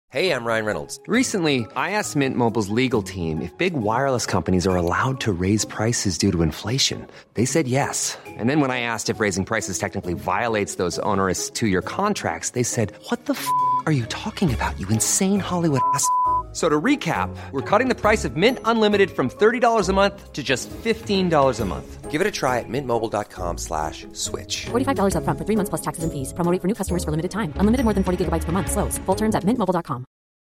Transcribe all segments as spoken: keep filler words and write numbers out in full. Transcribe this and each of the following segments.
Hey, I'm Ryan Reynolds. Recently, I asked Mint Mobile's legal team if big wireless companies are allowed to raise prices due to inflation. They said yes. And then when I asked if raising prices technically violates those onerous two-year contracts, they said, what the f*** are you talking about, you insane Hollywood ass f- So to recap, we're cutting the price of Mint Unlimited from thirty dollars a month to just fifteen dollars a month. Give it a try at mintmobile.com slash switch. forty-five dollars up front for three months plus taxes and fees. Promo rate for new customers for limited time. Unlimited more than forty gigabytes per month. Slows full terms at mint mobile dot com.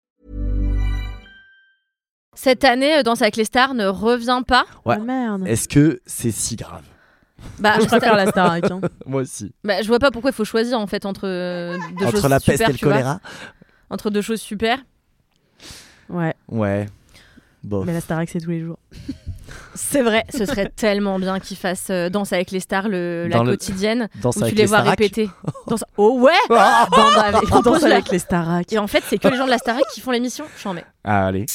Cette année, Danse avec les stars ne revient pas. Ouais. Oh merde. Est-ce que c'est si grave? Bah, Je préfère la Starac. Hein. Moi aussi. bah, je vois pas pourquoi il faut choisir en fait entre euh, deux Entre choses la peste super, et le tu vois. choléra. Entre deux choses super. Ouais, Ouais. Bon. mais la Starac, c'est tous les jours. C'est vrai, ce serait tellement bien qu'ils fassent euh, Danse avec les stars, le, la Dans le- quotidienne, Danse où tu avec les les vois Starac. répéter. Danse... Oh ouais Ah Bande avec... On danse propose la- avec les Starac. Et en fait, c'est que les gens de la Starac qui font l'émission. J'en mets. Ah, allez.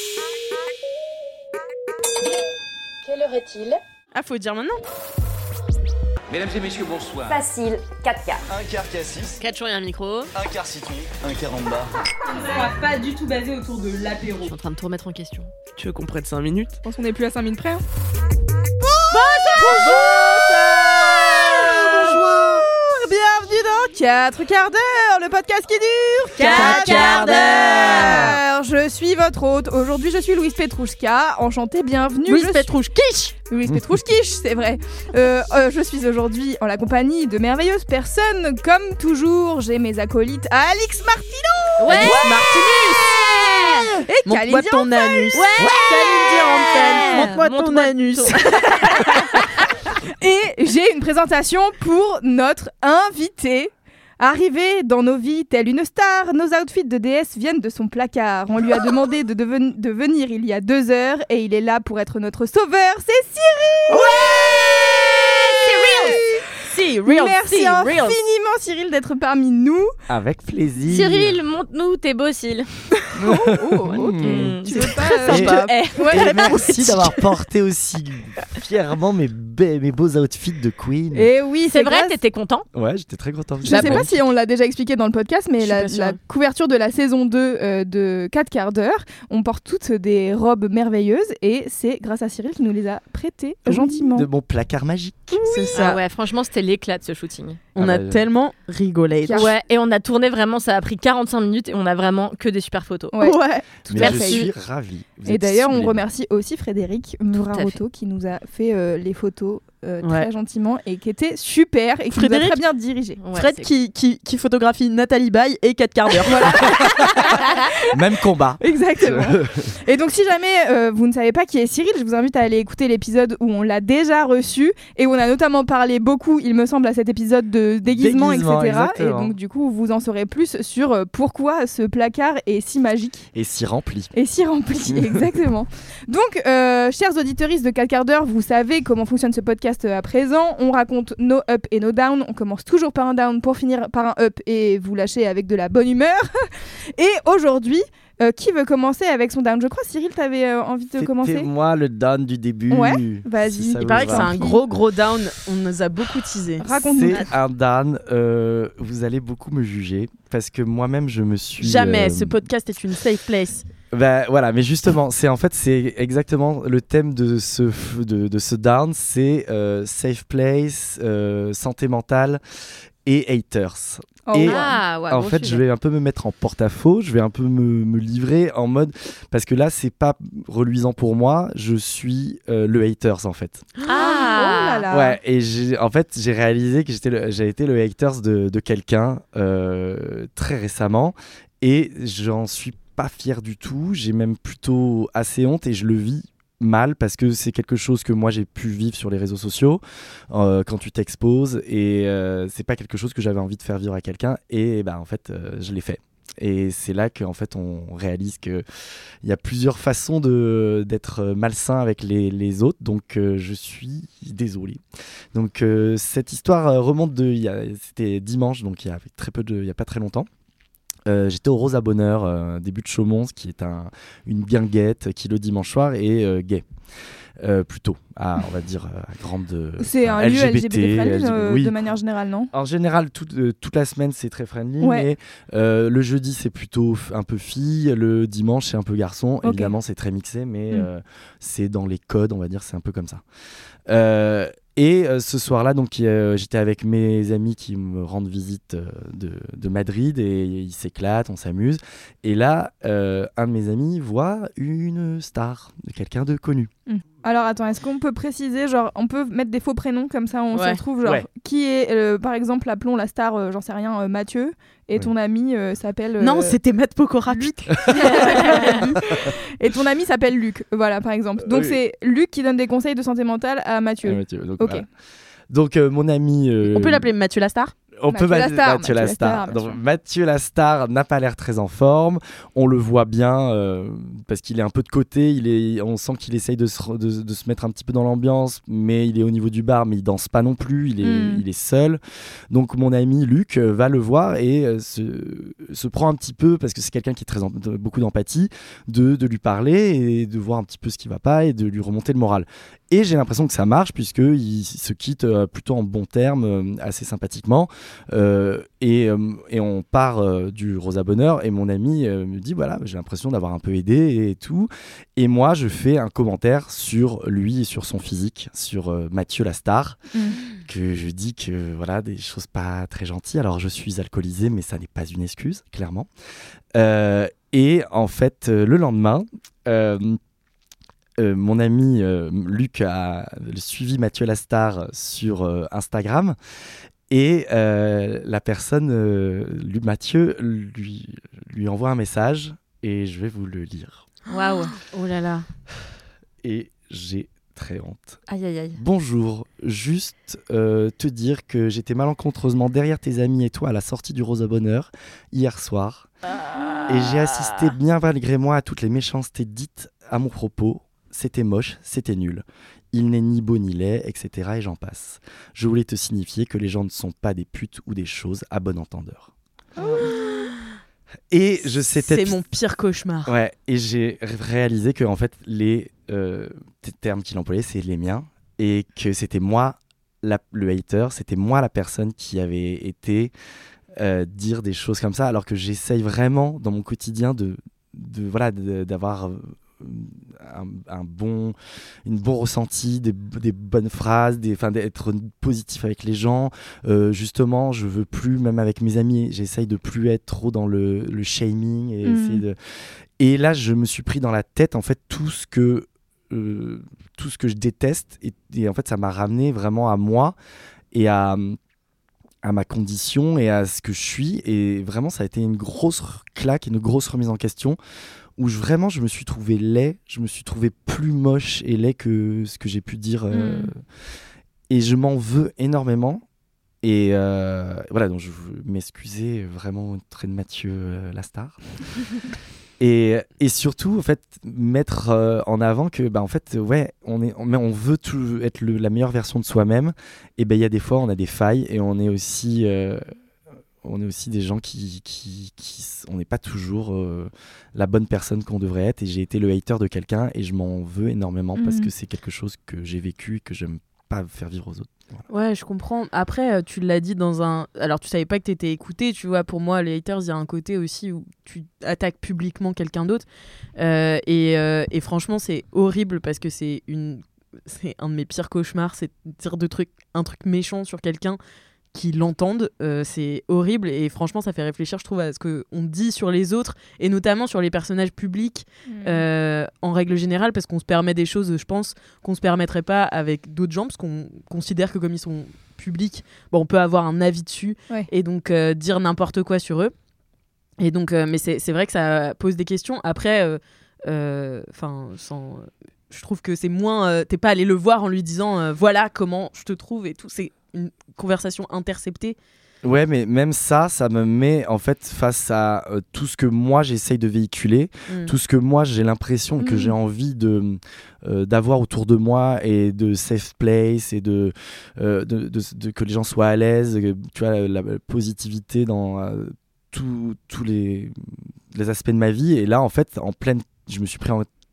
Quelle heure est-il? Ah, faut dire maintenant. Mesdames et messieurs, bonsoir. Facile, quatre quarts. Un quart cassis, quatre jours et un micro. un quart citron, un quart en bas. On va pas du tout basé autour de l'apéro. Je suis en train de tout remettre en question. Tu veux qu'on prenne cinq minutes? Je pense qu'on est plus à cinq minutes près. Hein. Bienvenue dans quatre quarts d'heure, le podcast qui dure quatre quarts d'heure. Je suis votre hôte. Aujourd'hui, je suis Louise Petrouchka. Enchantée, bienvenue. Louise Je Petrouchkish. Louise Petrouchkish, c'est vrai. Euh, euh, je suis aujourd'hui en la compagnie de merveilleuses personnes. Comme toujours, j'ai mes acolytes Alix Martino Ouais, et Montre-moi Kalindi ton anus. Ouais. Kalindi Ranfen. Montre-moi ton Montre-moi anus. Et j'ai une présentation pour notre invité. Arrivé dans nos vies telle une star, nos outfits de déesse viennent de son placard. On lui a demandé de, deven- de venir il y a deux heures et il est là pour être notre sauveur. C'est Cyril. Si, real, Merci si, real. infiniment Cyril d'être parmi nous. Avec plaisir. Cyril, montre-nous tes beaux cils. Oh, oh, ok. Mmh. Tu veux pas Et- euh, Eh. ouais, Et merci d'avoir porté aussi fièrement mes, be- mes beaux outfits de Queen. Et oui, C'est vrai, grâce- t'étais content. Ouais, j'étais très content. Je sais pas si on l'a déjà expliqué dans le podcast, mais Je suis la, pas sûre. la couverture de la saison deux euh, de quatre quarts d'heure, on porte toutes des robes merveilleuses et c'est grâce à Cyril qui nous les a prêtées Oui, gentiment. de mon placard magique. C'est ça. Ah ouais, franchement, c'était l'éclat de ce shooting. On Ah a bah, tellement rigolé. Car- Ouais, et on a tourné vraiment, ça a pris quarante-cinq minutes et on a vraiment que des super photos. Ouais. Tout Mais à je fait. suis ravi. Vous Et êtes d'ailleurs, on sublime. remercie aussi Frédéric Muraroto qui nous a fait euh, les photos euh, très Ouais. gentiment et qui était super et qui nous a Frédéric très bien dirigé. Ouais, Fred c'est- qui, qui, qui photographie Nathalie Baye et quatre quarts d'heure. Voilà. Même combat. Exactement. Et donc, si jamais euh, vous ne savez pas qui est Cyril, je vous invite à aller écouter l'épisode où on l'a déjà reçu et où on a notamment parlé beaucoup, il me semble, à cet épisode de déguisement, Déguisement, et cetera. Et exactement. donc, du coup, vous en saurez plus sur euh, pourquoi ce placard est si magique Et si rempli. et si rempli. Exactement. Donc, euh, chers auditeuristes de quatre quarts d'heure, vous savez comment fonctionne ce podcast euh, à présent. On raconte nos up et nos down. On commence toujours par un down pour finir par un up et vous lâcher avec de la bonne humeur. Et aujourd'hui, euh, qui veut commencer avec son down? Je crois, Cyril, t'avais euh, envie de commencer. C'était moi le down du début. Ouais, vas-y. si ça Il vous paraît que va. c'est un gros gros down. On nous a beaucoup teasé. Raconte-nous. C'est un down. euh, vous allez beaucoup me juger parce que moi-même je me suis. Jamais. euh, Ce podcast est une safe place. Bah, voilà, mais justement, c'est en fait c'est exactement le thème de ce f- de, de ce down, c'est euh, safe place, euh, santé mentale et haters. Oh, Et wow. Ah, ouais, en gros fait, je sujet. vais un peu me mettre en porte-à-faux, je vais un peu me, me livrer en mode parce que là, c'est pas reluisant pour moi, je suis euh, le haters en fait. Ah, Oh là là. Ouais, et j'ai, en fait, j'ai réalisé que j'étais le, j'ai été le haters de, de quelqu'un euh, très récemment et j'en suis pas fier du tout. J'ai même plutôt assez honte et je le vis mal parce que c'est quelque chose que moi j'ai pu vivre sur les réseaux sociaux euh, quand tu t'exposes et euh, c'est pas quelque chose que j'avais envie de faire vivre à quelqu'un et bah en fait euh, je l'ai fait. Et c'est là qu'en fait on réalise qu'il y a plusieurs façons de, d'être malsain avec les, les autres, donc euh, je suis désolé. Donc euh, cette histoire euh, remonte de, il y a, c'était dimanche, donc il y a très peu de, il y a pas très longtemps. Euh, j'étais au Rosa Bonheur, euh, début de Chaumont, qui est un, une guinguette qui le dimanche soir est euh, gay. euh, plutôt à, on va dire, à grande. C'est un L G B T, lieu L G B T friendly L G B T, euh, oui. de manière générale, non? En général, tout, euh, toute la semaine, c'est très friendly, Ouais. mais euh, le jeudi, c'est plutôt f- un peu fille, le dimanche, c'est un peu garçon. Ok. Évidemment, c'est très mixé, mais Mm. euh, c'est dans les codes, on va dire, c'est un peu comme ça. Euh, et euh, ce soir-là, donc, euh, j'étais avec mes amis qui me rendent visite euh, de, de Madrid et ils s'éclatent, on s'amuse. Et là, euh, un de mes amis voit une star, quelqu'un de connu. Alors attends, est-ce qu'on peut préciser, genre, on peut mettre des faux prénoms comme ça, on Ouais. s'y retrouve, genre, Ouais. qui est, euh, par exemple, appelons la star, euh, j'en sais rien, euh, Mathieu, et Ouais. ton ami euh, s'appelle. euh, Non, c'était Matt Pokora. Luc. Et ton ami s'appelle Luc, voilà, par exemple. Donc Oui. c'est Luc qui donne des conseils de santé mentale à Mathieu. Ah, Mathieu, donc, Ok. voilà. Donc, euh, mon ami. euh, On peut l'appeler Mathieu Lastar? On Mathieu peut ma- Lastar, Mathieu Mathieu Lastar. Lastar, bien Donc, sûr. Mathieu Lastar n'a pas l'air très en forme. On le voit bien euh, parce qu'il est un peu de côté. Il est, on sent qu'il essaye de se, re- de, de se mettre un petit peu dans l'ambiance, mais il est au niveau du bar, mais il danse pas non plus. Il est, Mm. il est seul. Donc mon ami Luc euh, va le voir et euh, se, se prend un petit peu parce que c'est quelqu'un qui est très en- de- beaucoup d'empathie, de, de lui parler et de voir un petit peu ce qui va pas et de lui remonter le moral. Et j'ai l'impression que ça marche puisqu'ils se quittent euh, plutôt en bons termes, euh, assez sympathiquement. Euh, et, euh, et on part euh, du Rosa Bonheur et mon ami euh, me dit voilà, j'ai l'impression d'avoir un peu aidé et tout. Et moi, je fais un commentaire sur lui et sur son physique, sur euh, Mathieu Lastar, Mm. que je dis que voilà, des choses pas très gentilles. Alors, je suis alcoolisé, mais ça n'est pas une excuse, clairement. Euh, et en fait, euh, le lendemain, euh, Euh, mon ami euh, Luc a suivi Mathieu Lastar sur euh, Instagram et euh, la personne, euh, lui, Mathieu, lui, lui envoie un message et je vais vous le lire. Waouh. Oh là là. Et j'ai très honte. Aïe aïe aïe. Bonjour, juste euh, te dire que j'étais malencontreusement derrière tes amis et toi à la sortie du Rosa Bonheur hier soir et j'ai assisté bien malgré moi à toutes les méchancetés dites à mon propos. C'était moche, c'était nul. Il n'est ni beau ni laid, et cetera. Et j'en passe. Je voulais te signifier que les gens ne sont pas des putes ou des choses à bon entendeur. Et je sais C'est peut-être- mon pire cauchemar. Ouais, et j'ai ré- réalisé que en fait les euh, t- termes qu'il employait, c'est les miens, et que c'était moi la- le hater, c'était moi la personne qui avait été euh, dire des choses comme ça, alors que j'essaye vraiment dans mon quotidien de, de voilà de- d'avoir euh, un, un bon, une bon ressenti, des, des bonnes phrases, des, enfin, d'être positif avec les gens. Euh, justement, je veux plus, même avec mes amis, j'essaye de plus être trop dans le, le shaming et Mhm. essayer de. Et là, je me suis pris dans la tête en fait tout ce que euh, tout ce que je déteste et, et en fait, ça m'a ramené vraiment à moi et à à ma condition et à ce que je suis, et vraiment ça a été une grosse claque, une grosse remise en question où je, vraiment je me suis trouvé laid, je me suis trouvé plus moche et laid que ce que j'ai pu dire euh, Mm. et je m'en veux énormément et euh, voilà, donc je veux m'excuser vraiment auprès de Mathieu euh, Lastar et, et surtout en fait mettre euh, en avant que bah en fait ouais on est on, mais on veut tout être le, la meilleure version de soi-même, et ben il y a des fois on a des failles et on est aussi euh, on est aussi des gens qui, qui, qui on n'est pas toujours euh, la bonne personne qu'on devrait être, et j'ai été le hater de quelqu'un et je m'en veux énormément parce Mhm. que c'est quelque chose que j'ai vécu et que j'aime pas faire vivre aux autres. Ouais, je comprends. Après, euh, tu l'as dit dans un. Alors, tu savais pas que t'étais écouté, tu vois. Pour moi, les haters, il y a un côté aussi où tu attaques publiquement quelqu'un d'autre. Euh, et, euh, et franchement, c'est horrible parce que c'est une. C'est un de mes pires cauchemars, c'est de dire de trucs, un truc méchant sur quelqu'un qui l'entendent. Euh, c'est horrible et franchement, ça fait réfléchir, je trouve, à ce qu'on dit sur les autres et notamment sur les personnages publics. Euh, en règle générale, parce qu'on se permet des choses, je pense, qu'on se permettrait pas avec d'autres gens, parce qu'on considère que comme ils sont publics, bon, on peut avoir un avis dessus Ouais. et donc euh, dire n'importe quoi sur eux. Et donc, euh, mais c'est, c'est vrai que ça pose des questions. Après, enfin, euh, sans, je trouve que c'est moins. Euh, t'es pas allé le voir en lui disant euh, voilà comment je te trouve et tout. C'est une conversation interceptée. Ouais, mais même ça, ça me met en fait face à euh, tout ce que moi j'essaye de véhiculer, Mm. tout ce que moi j'ai l'impression que Mm. j'ai envie de euh, d'avoir autour de moi, et de safe place, et de, euh, de, de, de- que les gens soient à l'aise, que, tu vois, la, la positivité dans euh, tous tous les, les aspects de ma vie. Et là, en fait, en pleine, je me suis pris en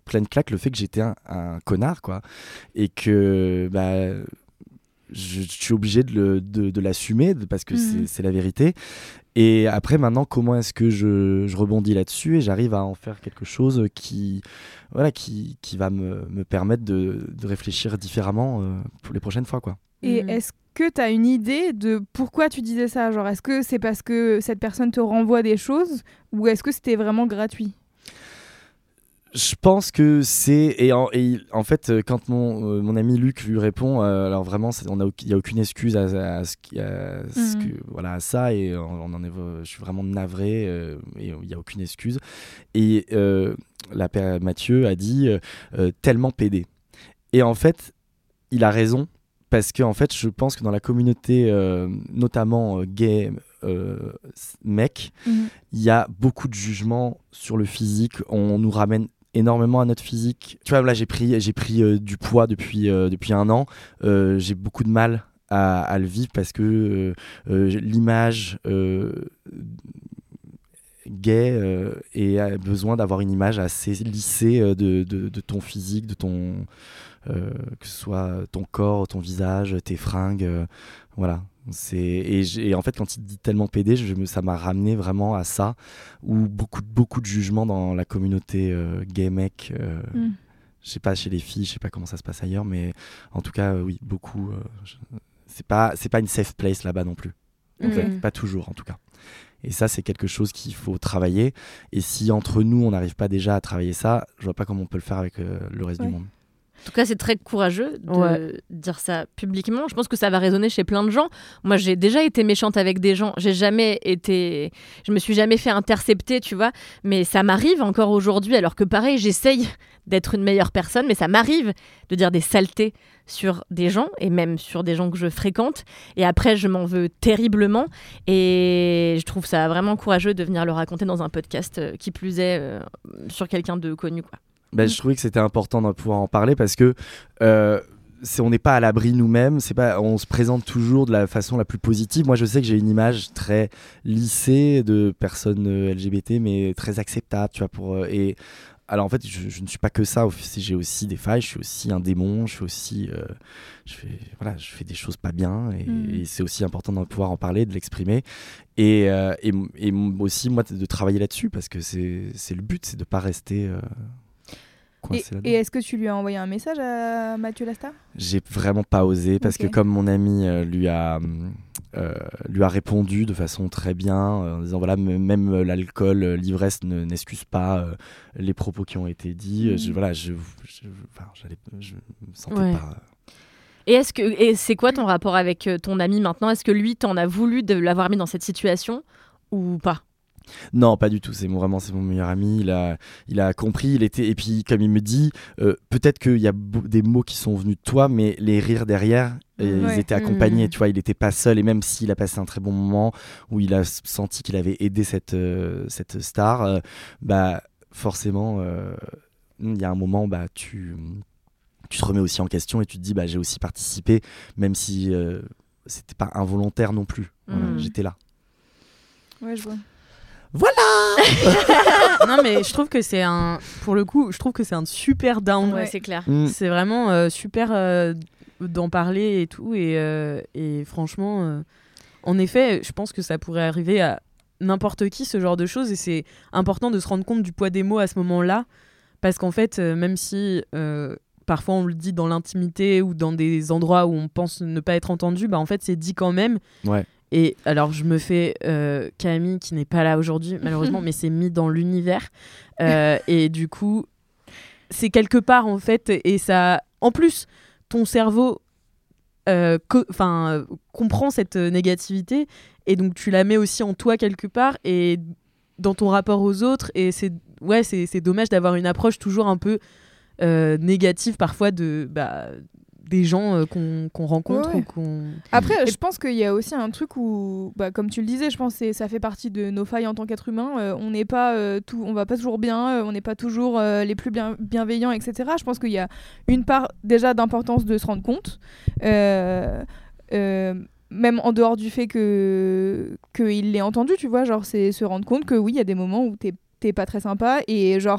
pleine claque le fait que j'étais un, un connard, quoi. Et que bah, je, je suis obligé de, le, de, de l'assumer parce que mmh. c'est, c'est la vérité. Et après, maintenant, comment est-ce que je, je rebondis là-dessus et j'arrive à en faire quelque chose qui, voilà, qui, qui va me, me permettre de, de réfléchir différemment euh, pour les prochaines fois, quoi. Et mmh. est-ce que tu as une idée de pourquoi tu disais ça ? Genre, est-ce que c'est parce que cette personne te renvoie des choses ou est-ce que c'était vraiment gratuit ? Je pense que c'est et en, et en fait quand mon euh, mon ami Luc lui répond euh, alors vraiment c'est, on a il y a aucune excuse à, à, à ce, à ce que, voilà à ça et on, on en est je suis vraiment navré euh, et il y a aucune excuse et euh, la père Mathieu a dit euh, tellement pédé et en fait il a raison parce que en fait je pense que dans la communauté euh, notamment euh, gay euh, mec il mm-hmm. y a beaucoup de jugements sur le physique, on nous ramène énormément à notre physique. Tu vois, là, j'ai pris, j'ai pris euh, du poids depuis, euh, depuis un an. Euh, j'ai beaucoup de mal à, à le vivre parce que euh, euh, l'image euh, gay euh, et a besoin d'avoir une image assez lissée euh, de, de, de ton physique, de ton, euh, que ce soit ton corps, ton visage, tes fringues. Euh, voilà. C'est, et, et en fait, quand il dit tellement pédé, je me, ça m'a ramené vraiment à ça, où beaucoup, beaucoup de jugements dans la communauté euh, gay mec. Euh, mm. Je sais pas chez les filles, je sais pas comment ça se passe ailleurs, mais en tout cas, euh, oui, beaucoup. Euh, je, c'est pas, c'est pas une safe place là-bas non plus. En okay. fait, pas toujours, en tout cas. Et ça, c'est quelque chose qu'il faut travailler. Et si entre nous, on n'arrive pas déjà à travailler ça, je vois pas comment on peut le faire avec euh, le reste ouais. du monde. En tout cas, c'est très courageux de ouais. dire ça publiquement. Je pense que ça va résonner chez plein de gens. Moi, j'ai déjà été méchante avec des gens. J'ai jamais été... Je me suis jamais fait intercepter, tu vois. Mais ça m'arrive encore aujourd'hui, alors que pareil, j'essaye d'être une meilleure personne, mais ça m'arrive de dire des saletés sur des gens, et même sur des gens que je fréquente. Et après, je m'en veux terriblement. Et je trouve ça vraiment courageux de venir le raconter dans un podcast, euh, qui plus est, euh, sur quelqu'un de connu, quoi. Ben, je trouvais que c'était important de pouvoir en parler parce que euh, c'est, on n'est pas à l'abri nous-mêmes, c'est pas, on se présente toujours de la façon la plus positive. Moi, je sais que j'ai une image très lissée de personnes L G B T, mais très acceptable, tu vois. Pour, euh, et alors en fait, je, je ne suis pas que ça. J'ai aussi des failles, je suis aussi un démon, je suis aussi, euh, je fais, voilà, je fais des choses pas bien, et, mmh. et c'est aussi important de pouvoir en parler, de l'exprimer, et, euh, et, et aussi moi de travailler là-dessus parce que c'est, c'est le but, c'est de pas rester. Euh, Et, et est-ce que tu lui as envoyé un message à Mathieu Lasta ? J'ai vraiment pas osé parce okay. que comme mon ami euh, lui a euh, lui a répondu de façon très bien euh, en disant voilà m- même l'alcool, l'ivresse ne, n'excuse pas euh, les propos qui ont été dits. Mmh. Je, voilà, je, je, enfin, j'allais, je me sentais ouais. pas. Et est-ce que et c'est quoi ton rapport avec ton ami maintenant ? Est-ce que lui t'en a voulu de l'avoir mis dans cette situation ou pas ? Non, pas du tout. C'est mon, vraiment, c'est mon meilleur ami. Il a, il a compris. Il était, et puis, comme il me dit, euh, peut-être qu'il y a b- des mots qui sont venus de toi, mais les rires derrière, ouais. ils étaient accompagnés. Mmh. Tu vois, il n'était pas seul. Et même s'il a passé un très bon moment où il a senti qu'il avait aidé cette, euh, cette star, euh, bah, forcément, euh, il y a un moment, bah, tu, tu te remets aussi en question et tu te dis, bah, j'ai aussi participé, même si euh, c'était pas involontaire non plus. Mmh. Voilà, j'étais là. Ouais, je vois. Voilà. Non mais je trouve que c'est un pour le coup je trouve que c'est un super down. Ouais, c'est clair. Mm. C'est vraiment euh, super euh, d'en parler et tout et, euh, et franchement euh, en effet je pense que ça pourrait arriver à n'importe qui ce genre de choses et c'est important de se rendre compte du poids des mots à ce moment-là parce qu'en fait euh, même si euh, parfois on le dit dans l'intimité ou dans des endroits où on pense ne pas être entendu, bah en fait c'est dit quand même. Ouais. Et alors, je me fais euh, Camille, qui n'est pas là aujourd'hui, malheureusement, mais c'est mis dans l'univers. Euh, et du coup, c'est quelque part, en fait, et ça... En plus, ton cerveau euh, co- euh, comprend cette négativité, et donc tu la mets aussi en toi quelque part, et dans ton rapport aux autres, et c'est, ouais, c'est, c'est dommage d'avoir une approche toujours un peu euh, négative, parfois, de... Bah, des gens euh, qu'on, qu'on rencontre ouais, ouais. ou qu'on... Après, et... je pense qu'il y a aussi un truc où, bah, comme tu le disais, je pense que ça fait partie de nos failles en tant qu'être humain. Euh, on n'est pas euh, tout, on va pas toujours bien, euh, on n'est pas toujours euh, les plus bien, bienveillants, et cetera. Je pense qu'il y a une part déjà d'importance de se rendre compte, euh, euh, même en dehors du fait que qu'il l'ait entendu, tu vois, genre c'est se rendre compte que oui, il y a des moments où t'es t'es pas très sympa et genre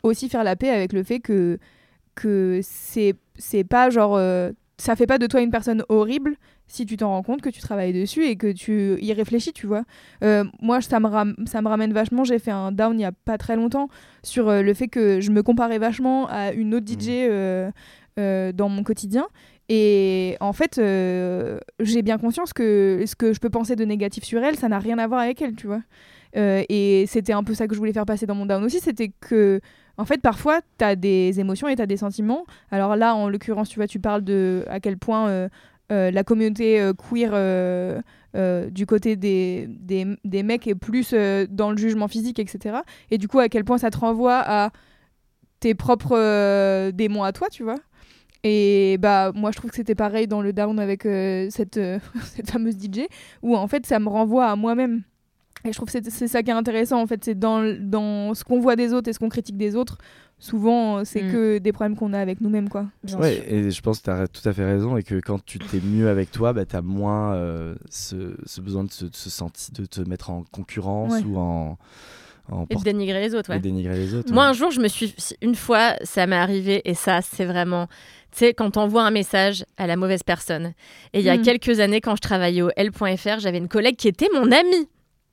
aussi faire la paix avec le fait que, que c'est, c'est pas genre... Euh, ça fait pas de toi une personne horrible si tu t'en rends compte que tu travailles dessus et que tu y réfléchis, tu vois. Euh, moi, ça me, ram- ça me ramène vachement. J'ai fait un down il y a pas très longtemps sur euh, le fait que je me comparais vachement à une autre D J euh, euh, dans mon quotidien. Et en fait, euh, j'ai bien conscience que ce que je peux penser de négatif sur elle, ça n'a rien à voir avec elle, tu vois. Euh, et c'était un peu ça que je voulais faire passer dans mon down aussi, c'était que en fait, parfois, tu as des émotions et tu as des sentiments. Alors là, en l'occurrence, tu vois, tu parles de à quel point euh, euh, la communauté euh, queer euh, euh, du côté des, des, des mecs est plus euh, dans le jugement physique, et cetera. Et du coup, à quel point ça te renvoie à tes propres euh, démons à toi, tu vois. Et bah, moi, je trouve que c'était pareil dans le down avec euh, cette, euh, cette fameuse D J, où en fait, ça me renvoie à moi-même. Et je trouve que c'est, c'est ça qui est intéressant, en fait, c'est dans, dans ce qu'on voit des autres et ce qu'on critique des autres, souvent c'est mm. que des problèmes qu'on a avec nous-mêmes, quoi. Ouais, et je pense que tu as tout à fait raison, et que quand tu t'es mieux avec toi, bah, tu as moins euh, ce, ce besoin de se, de se sentir, de te mettre en concurrence ouais. ou en... en et de dénigrer les autres, ouais. Et dénigrer les autres. Moi, ouais. un jour, je me suis... Une fois, ça m'est arrivé, et ça, c'est vraiment... Tu sais, quand t'envoies un message à la mauvaise personne. Et il y a mm. quelques années, quand je travaillais au L point F R, j'avais une collègue qui était mon amie.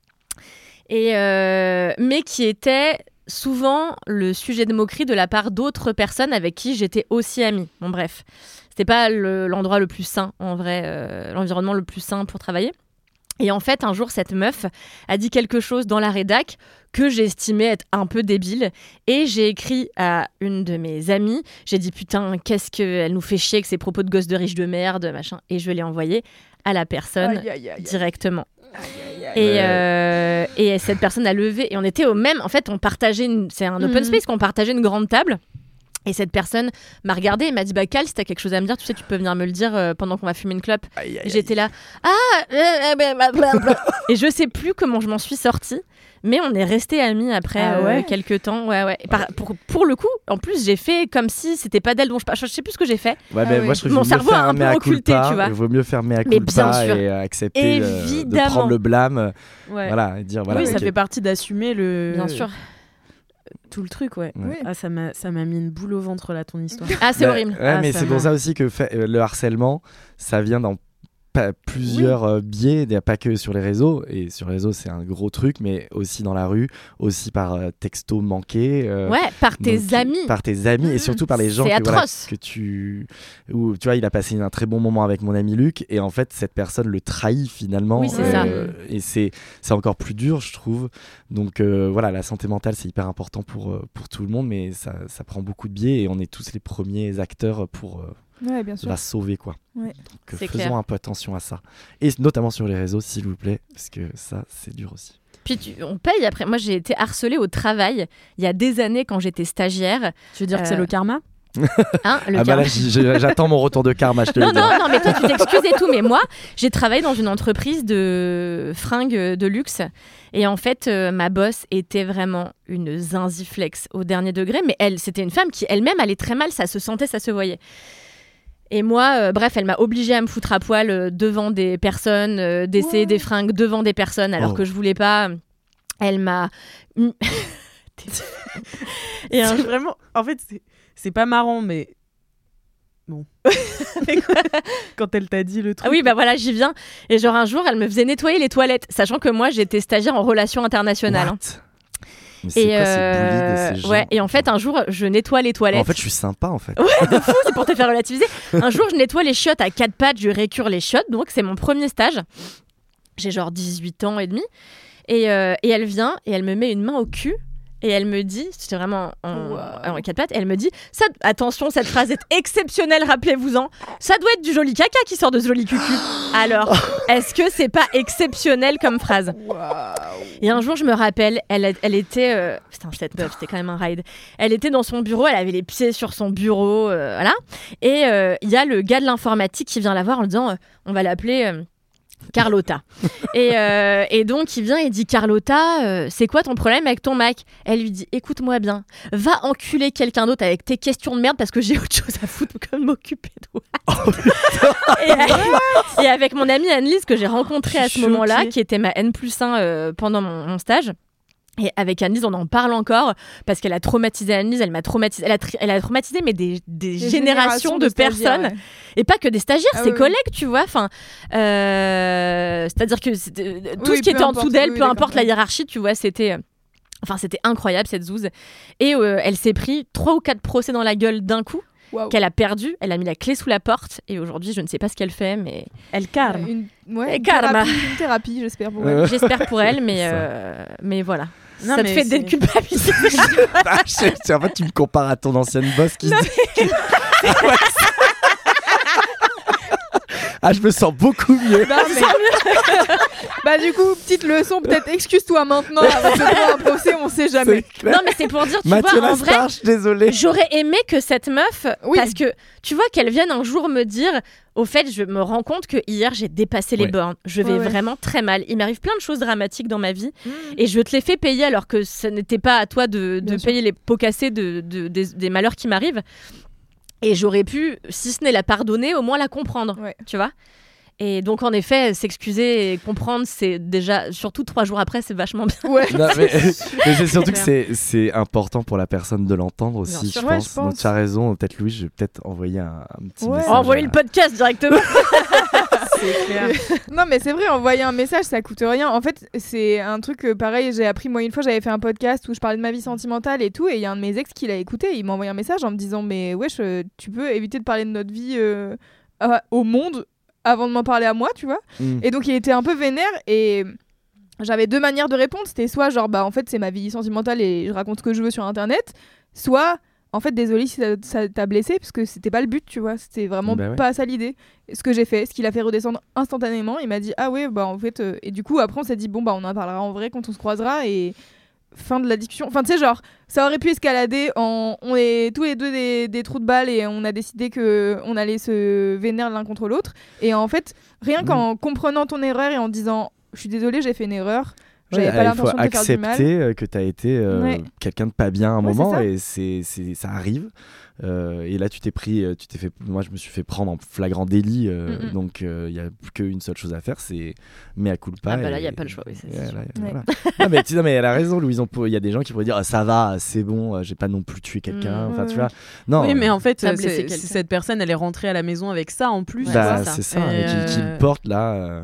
Et euh, mais qui était souvent le sujet de moquerie de la part d'autres personnes avec qui j'étais aussi amie. Bon bref, c'était pas le, l'endroit le plus sain, en vrai, euh, l'environnement le plus sain pour travailler. Et en fait, un jour, cette meuf a dit quelque chose dans la rédac que j'ai estimé être un peu débile. Et j'ai écrit à une de mes amies, j'ai dit « Putain, qu'est-ce qu'elle nous fait chier avec ses propos de gosse de riche de merde, machin ». Et je l'ai envoyé à la personne aïe, aïe, aïe, directement. Aïe, aïe, aïe. Et, euh, et cette personne a levé. Et on était au même... En fait, on partageait... Une, c'est un open space, qu'on partageait une grande table. Et cette personne m'a regardée et m'a dit bah Cal, si t'as quelque chose à me dire, tu sais, tu peux venir me le dire euh, pendant qu'on va fumer une clope. Aïe, aïe, et j'étais là ah euh, euh, et je sais plus comment je m'en suis sortie, mais on est restés amis après ah ouais. euh, quelques temps. Ouais ouais. Par, pour pour le coup, en plus j'ai fait comme si c'était pas d'elle dont je parle. Je sais plus ce que j'ai fait. Ouais, mais ah ouais. moi je trouve mon qu'il vaut cerveau mieux faire a un peu occulté, culpa, tu vois. Il vaut mieux faire mea culpa et accepter euh, de prendre le blâme. Ouais. Voilà, et dire voilà. Oui, okay. ça fait partie d'assumer le. Bien sûr. Tout le truc, ouais. ouais. Ah, ça m'a, ça m'a mis une boule au ventre là, ton histoire. Ah, c'est bah, horrible. Ouais, ah, mais ça c'est m'a... pour ça aussi que fait, euh, le harcèlement, ça vient dans pa- plusieurs oui. euh, biais, il n'y a pas que sur les réseaux, et sur les réseaux c'est un gros truc, mais aussi dans la rue, aussi par euh, texto manqué. Euh, ouais, par tes donc, amis. Par tes amis, mmh. et surtout par les gens c'est que, voilà, atroce. que tu... Où, tu vois, il a passé un très bon moment avec mon ami Luc, et en fait, cette personne le trahit finalement. Oui, c'est euh, ça. Et c'est, c'est encore plus dur, je trouve. Donc euh, voilà, la santé mentale, c'est hyper important pour, euh, pour tout le monde, mais ça, ça prend beaucoup de biais, et on est tous les premiers acteurs pour... Euh, Ouais, bien sûr. la sauver, quoi. Ouais. Donc euh, c'est faisons clair. un peu attention à ça, et notamment sur les réseaux, s'il vous plaît, parce que ça c'est dur aussi. Puis tu, on paye après. Moi j'ai été harcelée au travail il y a des années quand j'étais stagiaire. Tu veux dire euh... que c'est le karma? Hein, le ah karma. bah là j'attends mon retour de karma, je te non, le dis. Non, non, mais toi tu t'excuses et tout, mais moi j'ai travaillé dans une entreprise de fringues de luxe, et en fait euh, ma boss était vraiment une zinziflex au dernier degré, mais elle, c'était une femme qui elle-même allait très mal, ça se sentait, ça se voyait. Et moi, euh, bref, elle m'a obligée à me foutre à poil euh, devant des personnes, euh, d'essayer ouais. des fringues devant des personnes, alors oh. que je voulais pas. Elle m'a... Et un... vraiment, en fait, c'est, c'est pas marrant, mais... Bon. Mais quoi quand elle t'a dit le truc. Ah oui, bah voilà, j'y viens. Et genre un jour, elle me faisait nettoyer les toilettes, sachant que moi, j'étais stagiaire en relations internationales. What hein. Mais c'est et quoi euh... ces bullies de ces gens? Ouais, et en fait, un jour, je nettoie les toilettes. En fait, je suis sympa, en fait. Ouais, de fou, c'est pour te faire relativiser. Un jour, je nettoie les chiottes à quatre pattes, je récure les chiottes, donc c'est mon premier stage. J'ai genre dix-huit ans et demi. Et, euh, et elle vient, et elle me met une main au cul, et elle me dit, c'était vraiment en, wow. en quatre pattes, et elle me dit, ça, attention, cette phrase est exceptionnelle, rappelez-vous-en, ça doit être du joli caca qui sort de ce joli cucu. Alors, est-ce que c'est pas exceptionnel comme phrase? Wow. Et un jour, je me rappelle, elle, elle était, euh... putain, cette meuf, c'était quand même un ride. Elle était dans son bureau, elle avait les pieds sur son bureau, euh, voilà. Et il euh, y a le gars de l'informatique qui vient la voir en disant, euh, on va l'appeler... Euh, Carlotta. et, euh, et donc il vient et dit Carlotta, euh, c'est quoi ton problème avec ton Mac? Elle lui dit écoute-moi bien, va enculer quelqu'un d'autre avec tes questions de merde parce que j'ai autre chose à foutre que de m'occuper de toi. et, et avec mon amie Annelise que j'ai rencontrée à ce moment-là, qui était ma N plus un euh, pendant mon, mon stage. Et avec Annelise, on en parle encore parce qu'elle a traumatisé Annelise, elle m'a traumatisé, elle a, tri- elle a traumatisé mais des, des, des générations, générations de, de personnes ouais. Et pas que des stagiaires, ah, ses oui, collègues, oui. tu vois. Enfin, euh, c'est-à-dire que tout oui, ce qui était en dessous d'elle, oui, peu importe la hiérarchie, tu vois, c'était, enfin, c'était incroyable cette zouze. Et euh, elle s'est pris trois ou quatre procès dans la gueule d'un coup. Wow. Qu'elle a perdu, elle a mis la clé sous la porte et aujourd'hui je ne sais pas ce qu'elle fait mais elle karma, une, ouais, elle karma. Thérapie, une thérapie j'espère pour elle. J'espère pour elle mais euh, mais voilà. Non, ça mais te fait c'est... déculpabiliser. ah, je... En fait, tu me compares à ton ancienne boss qui non, se dit... Mais... ah, je me sens beaucoup mieux. Non, mais... bah du coup, petite leçon, peut-être excuse-toi maintenant avant de prendre un procès, on sait jamais. Non, mais c'est pour dire, tu Mathieu vois, en vrai, Lastarche, désolé. J'aurais aimé que cette meuf, oui. parce que tu vois, qu'elle vienne un jour me dire, au fait, je me rends compte que hier j'ai dépassé les ouais. bornes. Je vais ouais, ouais. vraiment très mal. Il m'arrive plein de choses dramatiques dans ma vie mmh. et je te les fais payer alors que ce n'était pas à toi de, de payer les pots cassés de, de, des, des malheurs qui m'arrivent. Et j'aurais pu, si ce n'est la pardonner, au moins la comprendre, ouais. tu vois. Et donc, en effet, s'excuser et comprendre, c'est déjà, surtout trois jours après, c'est vachement bien. Ouais. Non, mais, mais c'est surtout que c'est, c'est important pour la personne de l'entendre aussi, je, ouais, pense. je pense. Donc, tu as raison, peut-être Louis, je vais peut-être envoyer un, un petit ouais. message. Envoyer à... le podcast directement. C'est clair. Non, mais c'est vrai, envoyer un message, ça coûte rien. En fait, c'est un truc euh, pareil, j'ai appris, moi, une fois, j'avais fait un podcast où je parlais de ma vie sentimentale et tout, et il y a un de mes ex qui l'a écouté, il m'a envoyé un message en me disant, mais wesh, euh, tu peux éviter de parler de notre vie euh, à, au monde avant de m'en parler à moi, tu vois. Mm. Et donc il était un peu vénère et j'avais deux manières de répondre. C'était soit genre bah en fait c'est ma vie sentimentale et je raconte ce que je veux sur internet, soit en fait désolé si ça, ça t'a blessé parce que c'était pas le but, tu vois. C'était vraiment bah ouais. pas ça l'idée. Ce que j'ai fait, ce qui l'a fait redescendre instantanément, il m'a dit ah ouais bah en fait euh... et du coup après on s'est dit bon bah on en parlera en vrai quand on se croisera et fin de la discussion. Enfin, tu sais, genre, ça aurait pu escalader en... On est tous les deux des, des trous de balles et on a décidé qu'on allait se vénérer l'un contre l'autre. Et en fait, rien mmh. qu'en comprenant ton erreur et en disant « Je suis désolée, j'ai fait une erreur », j'avais ouais, pas l'intention de te faire du mal. Il faut accepter que t'as été euh, ouais. quelqu'un de pas bien à un ouais, moment c'est ça. Et c'est, c'est, ça arrive. Euh, et là, tu t'es pris, tu t'es fait, moi, je me suis fait prendre en flagrant délit. Euh, mm-hmm. Donc, il euh, n'y a plus qu'une seule chose à faire, c'est mea culpa. Ah bah là, il n'y a pas le choix. Oui, c'est et, sûr. Là, ouais. voilà. non, mais, non, mais elle a raison, Louise. Il y a des gens qui pourraient dire ah, ça va, c'est bon, j'ai pas non plus tué quelqu'un. Enfin, mm-hmm. tu vois. Non. Oui, mais en fait, c'est, c'est, cette personne, elle est rentrée à la maison avec ça en plus. Bah, ça. c'est ça. Et, et euh... qui, qui le porte là euh,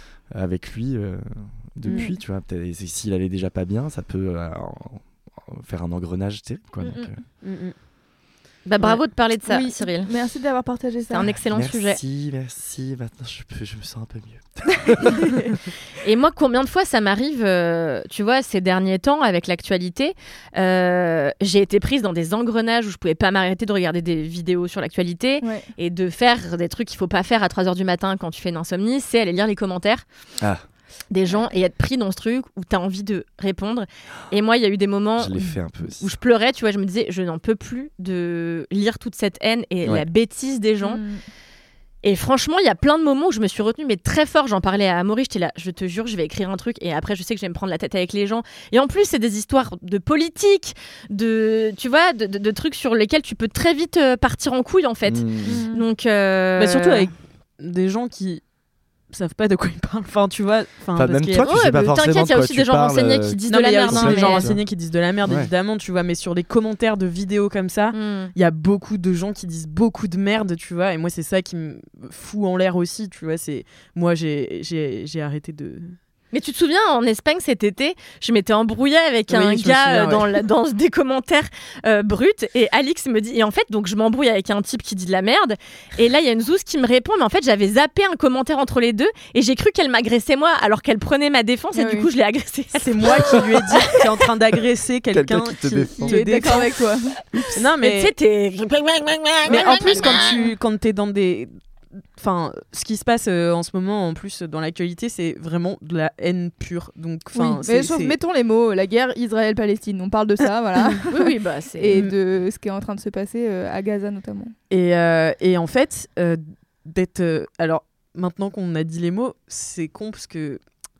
avec lui. Euh... Depuis, mmh. tu vois, peut-être s'il allait déjà pas bien, ça peut euh, en, en faire un engrenage, tu sais, quoi. Donc, euh... mmh. Bah bravo ouais. de parler de ça, oui, Cyril. Merci d'avoir partagé ça. C'est un excellent merci, sujet. Merci, merci. Maintenant, je, peux, je me sens un peu mieux. Et moi, combien de fois ça m'arrive, euh, tu vois, ces derniers temps, avec l'actualité, euh, j'ai été prise dans des engrenages où je pouvais pas m'arrêter de regarder des vidéos sur l'actualité ouais. et de faire des trucs qu'il faut pas faire à trois heures du matin quand tu fais une insomnie, c'est aller lire les commentaires. Ah. Des gens et être pris dans ce truc où t'as envie de répondre. Et moi, il y a eu des moments je l'ai fait un peu où je pleurais, tu vois, je me disais, je n'en peux plus de lire toute cette haine et ouais. la bêtise des gens. Mmh. Et franchement, il y a plein de moments où je me suis retenue, mais très fort. J'en parlais à Amaury, j'étais là, je te jure, je vais écrire un truc et après, je sais que je vais me prendre la tête avec les gens. Et en plus, c'est des histoires de politique, de, tu vois, de, de, de trucs sur lesquels tu peux très vite partir en couille, en fait. Mmh. Donc, euh... bah, surtout avec des gens qui savent pas de quoi ils parlent. Enfin, tu vois. Enfin, enfin même toi, tu ouais, sais pas bah, forcément. T'inquiète, il y a aussi des gens parles, renseignés qui disent non, de la merde. merde. Il y a aussi hein, des mais... gens renseignés qui disent de la merde, ouais. évidemment, tu vois. Mais sur des commentaires de vidéos comme ça, il mm. y a beaucoup de gens qui disent beaucoup de merde, tu vois. Et moi, c'est ça qui me fout en l'air aussi, tu vois. C'est moi, j'ai j'ai j'ai arrêté de. Mais tu te souviens, en Espagne cet été, je m'étais embrouillée avec oui, un gars souviens, dans, ouais. la, dans des commentaires euh, bruts et Alix me dit, et en fait, donc je m'embrouille avec un type qui dit de la merde et là il y a une zouze qui me répond, mais en fait j'avais zappé un commentaire entre les deux et j'ai cru qu'elle m'agressait moi alors qu'elle prenait ma défense et oui. du coup je l'ai agressée. C'est moi qui lui ai dit que tu es en train d'agresser quelqu'un, quelqu'un qui te qui, défend. Qui est d'accord avec toi. Non mais, mais tu sais, t'es... Mais en plus quand tu quand t'es dans des... Enfin, ce qui se passe euh, en ce moment, en plus, dans l'actualité, c'est vraiment de la haine pure. Donc, oui, mais sauf, mettons les mots, la guerre Israël-Palestine, on parle de ça, voilà. oui, oui, bah, c'est... Et de ce qui est en train de se passer euh, à Gaza, notamment. Et, euh, et en fait, euh, d'être... Euh, alors, maintenant qu'on a dit les mots, c'est con parce que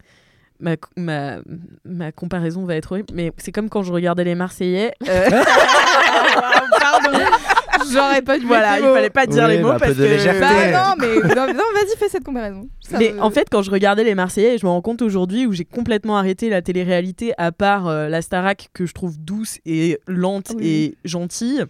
ma, ma, ma comparaison va être horrible, mais c'est comme quand je regardais les Marseillais. Euh... Pardon. J'aurais pas dû Voilà, il fallait pas dire Oui, les mots bah, un peu parce de que. légèreté. Bah non, mais non, non, vas-y, fais cette comparaison. Ça Mais me- en fait, quand je regardais les Marseillais, je me rends compte aujourd'hui où j'ai complètement arrêté la télé-réalité, à part euh, la Starac que je trouve douce et lente Oui. et gentille.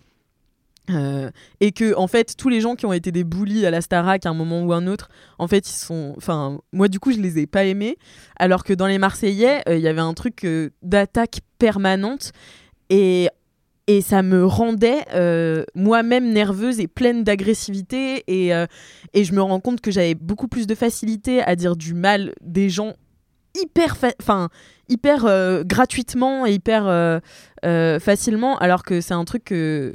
Euh, et que en fait tous les gens qui ont été des bullies à la Starac à un moment ou un autre, en fait ils sont, enfin moi du coup je les ai pas aimés, alors que dans les Marseillais il euh, y avait un truc euh, d'attaque permanente et et ça me rendait euh, moi-même nerveuse et pleine d'agressivité et euh, et je me rends compte que j'avais beaucoup plus de facilité à dire du mal des gens hyper fa- enfin hyper euh, gratuitement et hyper euh, euh, facilement, alors que c'est un truc que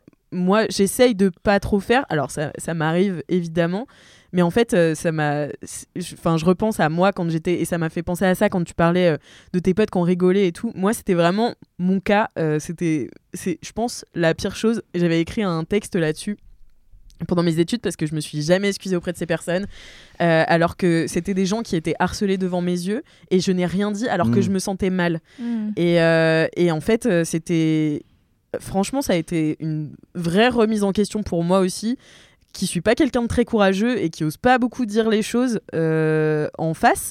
moi j'essaye de pas trop faire. Alors ça, ça m'arrive évidemment, mais en fait euh, ça m'a enfin je repense à moi quand j'étais, et ça m'a fait penser à ça quand tu parlais euh, de tes potes qui ont rigolé et tout. Moi c'était vraiment mon cas, euh, c'était c'est je pense la pire chose. J'avais écrit un texte là-dessus pendant mes études parce que je me suis jamais excusée auprès de ces personnes, euh, alors que c'était des gens qui étaient harcelés devant mes yeux et je n'ai rien dit alors mmh. que je me sentais mal. Mmh. Et, euh, et en fait euh, c'était franchement, ça a été une vraie remise en question pour moi aussi, qui suis pas quelqu'un de très courageux et qui ose pas beaucoup dire les choses euh, en face.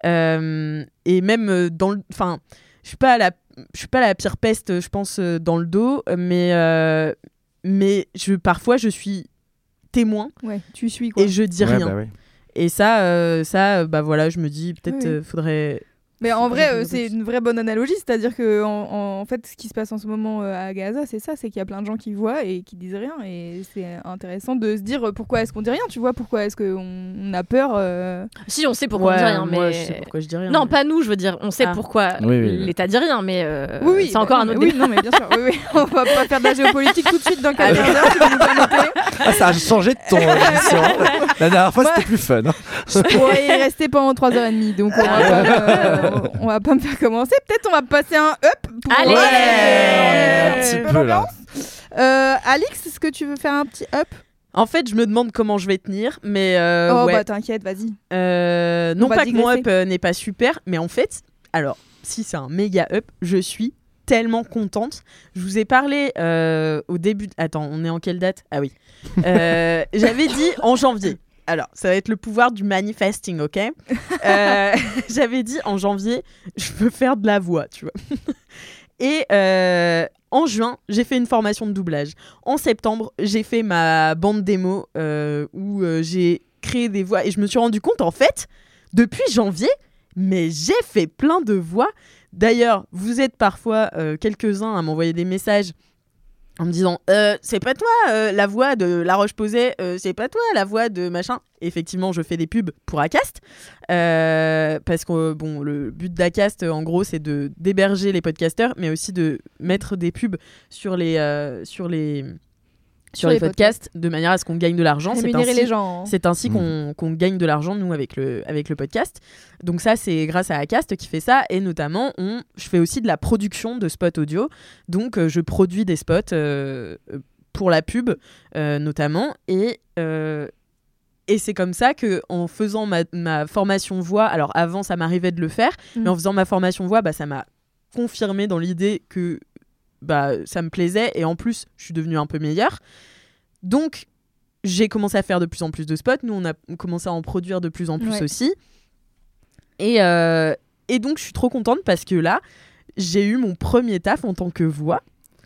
Euh, et même dans le, enfin, je suis pas la, je suis pas la pire peste, je pense, dans le dos, mais euh, mais je parfois je suis témoin. Ouais, tu suis quoi. Et je dis ouais, rien. Bah oui. Et ça, euh, ça, bah voilà, je me dis peut-être oui. euh, faudrait. Mais en vrai, euh, c'est une vraie bonne analogie, c'est-à-dire que en, en fait, ce qui se passe en ce moment euh, à Gaza, c'est ça, c'est qu'il y a plein de gens qui voient et qui disent rien, et c'est intéressant de se dire euh, pourquoi est-ce qu'on dit rien, tu vois, pourquoi est-ce qu'on on a peur. Euh... Si, on sait pourquoi ouais, on dit rien, mais moi, je sais pourquoi je dis rien. Non, mais... pas nous, je veux dire, on sait ah. pourquoi oui, oui, l'État dit rien, mais euh, oui, oui, c'est encore bah, un autre oui, débat. non, mais bien sûr, oui, oui. On va pas faire de la géopolitique tout de suite dans quelques heures, si vous nous permettez. Ah, ça a changé de ton émission. La dernière fois, Ouais. c'était plus fun. Hein. Je pourrais y rester pendant trois heures trente, donc on va, pas, euh, on va pas me faire commencer. Peut-être on va passer un up. Pour Allez, ouais, un petit peu là. Euh, Alix, est-ce que tu veux faire un petit up? En fait, je me demande comment je vais tenir, mais euh, oh ouais. bah t'inquiète, vas-y. Euh, non On va pas que mon digresser. up euh, n'est pas super, mais en fait, alors si c'est un méga up, je suis tellement contente. Je vous ai parlé euh, au début. De... Attends, on est en quelle date? Ah oui. Euh, j'avais dit en janvier. Alors, ça va être le pouvoir du manifesting, ok? euh, J'avais dit en janvier, je veux faire de la voix, tu vois. Et euh, en juin, j'ai fait une formation de doublage. En septembre, j'ai fait ma bande démo euh, où euh, j'ai créé des voix. Et je me suis rendu compte, en fait, depuis janvier, mais j'ai fait plein de voix. D'ailleurs, vous êtes parfois euh, quelques-uns à m'envoyer des messages en me disant euh, c'est pas toi euh, la voix de La Roche-Posay, euh, c'est pas toi la voix de machin. Et effectivement, je fais des pubs pour Acast euh, parce que bon, le but d'Acast en gros c'est de d'héberger les podcasteurs, mais aussi de mettre des pubs sur les euh, sur les sur, sur les, les podcasts, podcasts de manière à ce qu'on gagne de l'argent. C'est ainsi, les gens. C'est ainsi mmh. qu'on, qu'on gagne de l'argent, nous, avec le, avec le podcast. Donc ça, c'est grâce à Acast qui fait ça. Et notamment, on, je fais aussi de la production de spots audio. Donc, euh, je produis des spots euh, pour la pub, euh, notamment. Et... Euh, Et c'est comme ça qu'en faisant ma, ma formation voix, alors avant ça m'arrivait de le faire, mmh. mais en faisant ma formation voix, bah, ça m'a confirmé dans l'idée que bah, ça me plaisait, et en plus je suis devenue un peu meilleure. Donc j'ai commencé à faire de plus en plus de spots, nous on a commencé à en produire de plus en plus ouais. aussi. Et, euh, et donc je suis trop contente parce que là, j'ai eu mon premier taf en tant que voix.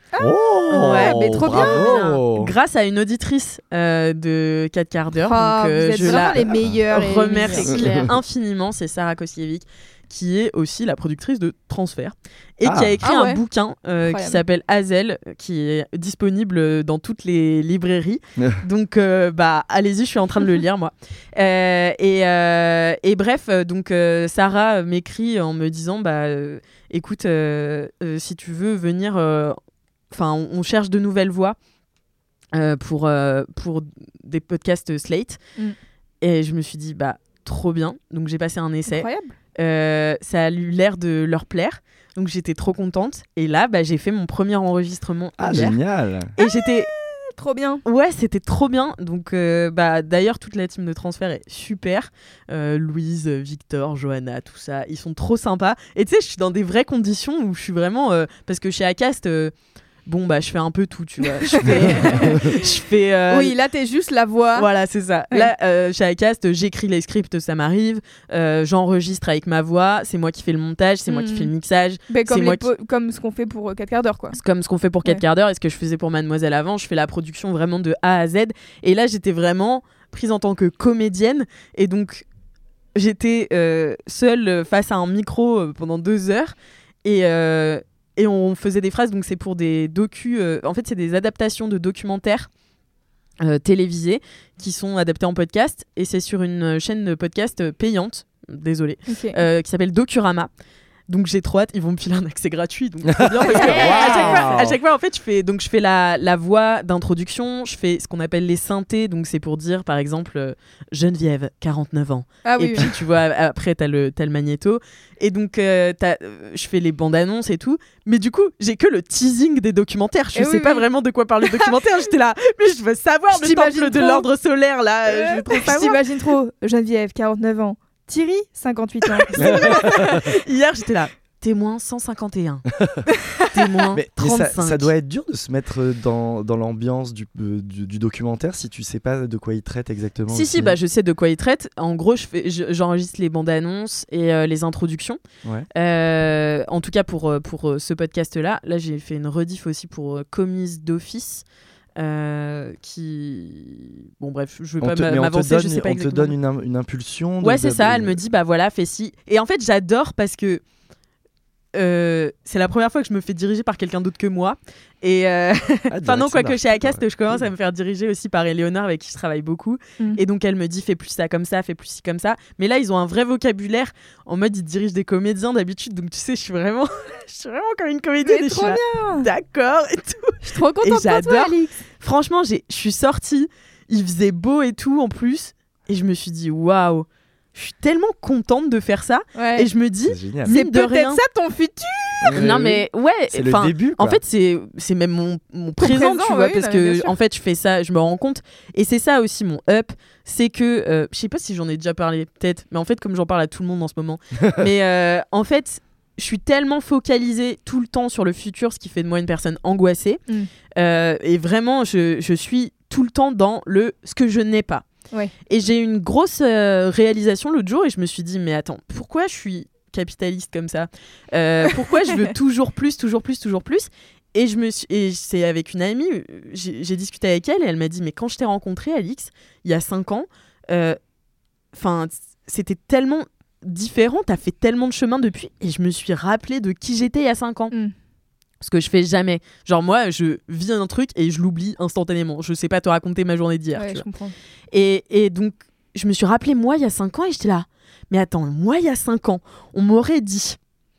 Oh, ouais, mais trop bravo. bien. Grâce à une auditrice euh, de quatre quarts d'heure. Oh, donc, euh, vous êtes je vraiment la les meilleurs. remercie infiniment. C'est Sarah Kosiewicz, qui est aussi la productrice de Transfert et ah. qui a écrit ah un ouais. bouquin euh, qui s'appelle Hazel, qui est disponible dans toutes les librairies. Donc, euh, bah, allez-y, je suis en train de le lire, moi. Euh, et, euh, et bref, donc euh, Sarah m'écrit en me disant, bah, euh, écoute, euh, euh, si tu veux venir... Euh, Enfin, on, on cherche de nouvelles voix euh, pour, euh, pour des podcasts Slate. Mm. Et je me suis dit, bah, trop bien. Donc, j'ai passé un essai. Incroyable. Euh, ça a eu l'air de leur plaire. Donc, j'étais trop contente. Et là, bah, j'ai fait mon premier enregistrement. Ah, hier. génial. Et j'étais... Trop bien. Ouais, c'était trop bien. Donc, euh, bah, d'ailleurs, toute la team de Transfert est super. Euh, Louise, Victor, Johanna, tout ça, ils sont trop sympas. Et tu sais, je suis dans des vraies conditions où je suis vraiment... Euh, parce que chez Acast... Euh, bon bah je fais un peu tout, tu vois. Je fais, je fais. Euh... Oui, là t'es juste la voix. Voilà, c'est ça. Ouais. Là, euh, chez Acast, j'écris les scripts, ça m'arrive. Euh, j'enregistre avec ma voix. C'est moi qui fais le montage, c'est mmh. moi qui fais le mixage. Ben, comme, c'est moi po- qui... comme ce qu'on fait pour quatre quarts d'heure, quoi. C'est comme ce qu'on fait pour quatre ouais. quarts d'heure et ce que je faisais pour Mademoiselle avant. Je fais la production vraiment de A à Z. Et là, j'étais vraiment prise en tant que comédienne. Et donc, j'étais euh, seule face à un micro pendant deux heures. Et. Euh, Et on faisait des phrases, donc c'est pour des docus. Euh, en fait, c'est des adaptations de documentaires euh, télévisés qui sont adaptés en podcast. Et c'est sur une chaîne de podcast payante, désolée, okay. euh, qui s'appelle Docurama. Donc j'ai trop hâte, ils vont me filer un accès gratuit. Donc trop bien parce que, wow. à, chaque fois, à chaque fois, en fait, je fais, donc, je fais la, la voix d'introduction, je fais ce qu'on appelle les synthés. Donc c'est pour dire, par exemple, euh, Geneviève, quarante-neuf ans. Ah, oui, et puis oui. tu vois, après, t'as le, t'as le magnéto. Et donc, euh, t'as, euh, je fais les bandes annonces et tout. Mais du coup, j'ai que le teasing des documentaires. Je et sais oui, pas oui. vraiment de quoi parle le documentaire. J'étais là, mais je veux savoir je le temple trop. de l'ordre solaire, là. Euh, je veux trop savoir. Je t'imagine trop. Geneviève, quarante-neuf ans. Thierry, cinquante-huit ans. Hier, j'étais là. Témoin cent cinquante et un. Témoin mais, trente-cinq. Mais ça, ça doit être dur de se mettre dans, dans l'ambiance du, euh, du, du documentaire si tu sais pas de quoi il traite exactement. Si, aussi. si, bah, je sais de quoi il traite. En gros, je fais, je, j'enregistre les bandes annonces et euh, les introductions. Ouais. Euh, en tout cas, pour, pour euh, ce podcast-là. Là, j'ai fait une rediff aussi pour euh, Commise d'Office. Euh, qui bon bref je vais pas te, m'a- m'avancer donne, je sais pas on exactement. te donne une, une impulsion de, ouais c'est de, ça de... elle me dit bah voilà fais ci et en fait j'adore parce que Euh, c'est la première fois que je me fais diriger par quelqu'un d'autre que moi et euh... ah, enfin non quoique chez Acast ouais. je commence à me faire diriger aussi par Éléonore avec qui je travaille beaucoup mm. et donc elle me dit fais plus ça comme ça fais plus ci comme ça mais là ils ont un vrai vocabulaire en mode ils dirigent des comédiens d'habitude donc tu sais je suis vraiment je suis vraiment comme une comédienne mais et trop je suis bien là, d'accord et tout je suis trop contente et j'adore pour toi, Alix. Franchement j'ai je suis sortie il faisait beau et tout en plus et je me suis dit waouh je suis tellement contente de faire ça ouais. et je me dis c'est, c'est de peut-être rien. ça ton futur. Ouais, non oui. mais ouais c'est le début quoi. en fait c'est c'est même mon mon présent, présent, tu vois oui, parce non, que en fait je fais ça je me rends compte et c'est ça aussi mon up c'est que euh, je sais pas si j'en ai déjà parlé peut-être mais en fait comme j'en parle à tout le monde en ce moment mais euh, en fait je suis tellement focalisée tout le temps sur le futur ce qui fait de moi une personne angoissée mm. euh, et vraiment je je suis tout le temps dans le ce que je n'ai pas. Ouais. Et j'ai eu une grosse euh, réalisation l'autre jour et je me suis dit mais attends pourquoi je suis capitaliste comme ça euh, pourquoi je veux toujours plus toujours plus toujours plus et je me suis et c'est avec une amie j'ai, j'ai discuté avec elle et elle m'a dit mais quand je t'ai rencontrée Alix il y a cinq ans enfin euh, c'était tellement différent t'as fait tellement de chemin depuis et je me suis rappelée de qui j'étais il y a cinq ans. Mm. Ce que je fais jamais. Genre moi, je vis un truc et je l'oublie instantanément. Je sais pas te raconter ma journée d'hier. Ouais, tu je vois. comprends. Et, et donc, je me suis rappelé moi il y a cinq ans et j'étais là. Mais attends, moi il y a cinq ans, on m'aurait dit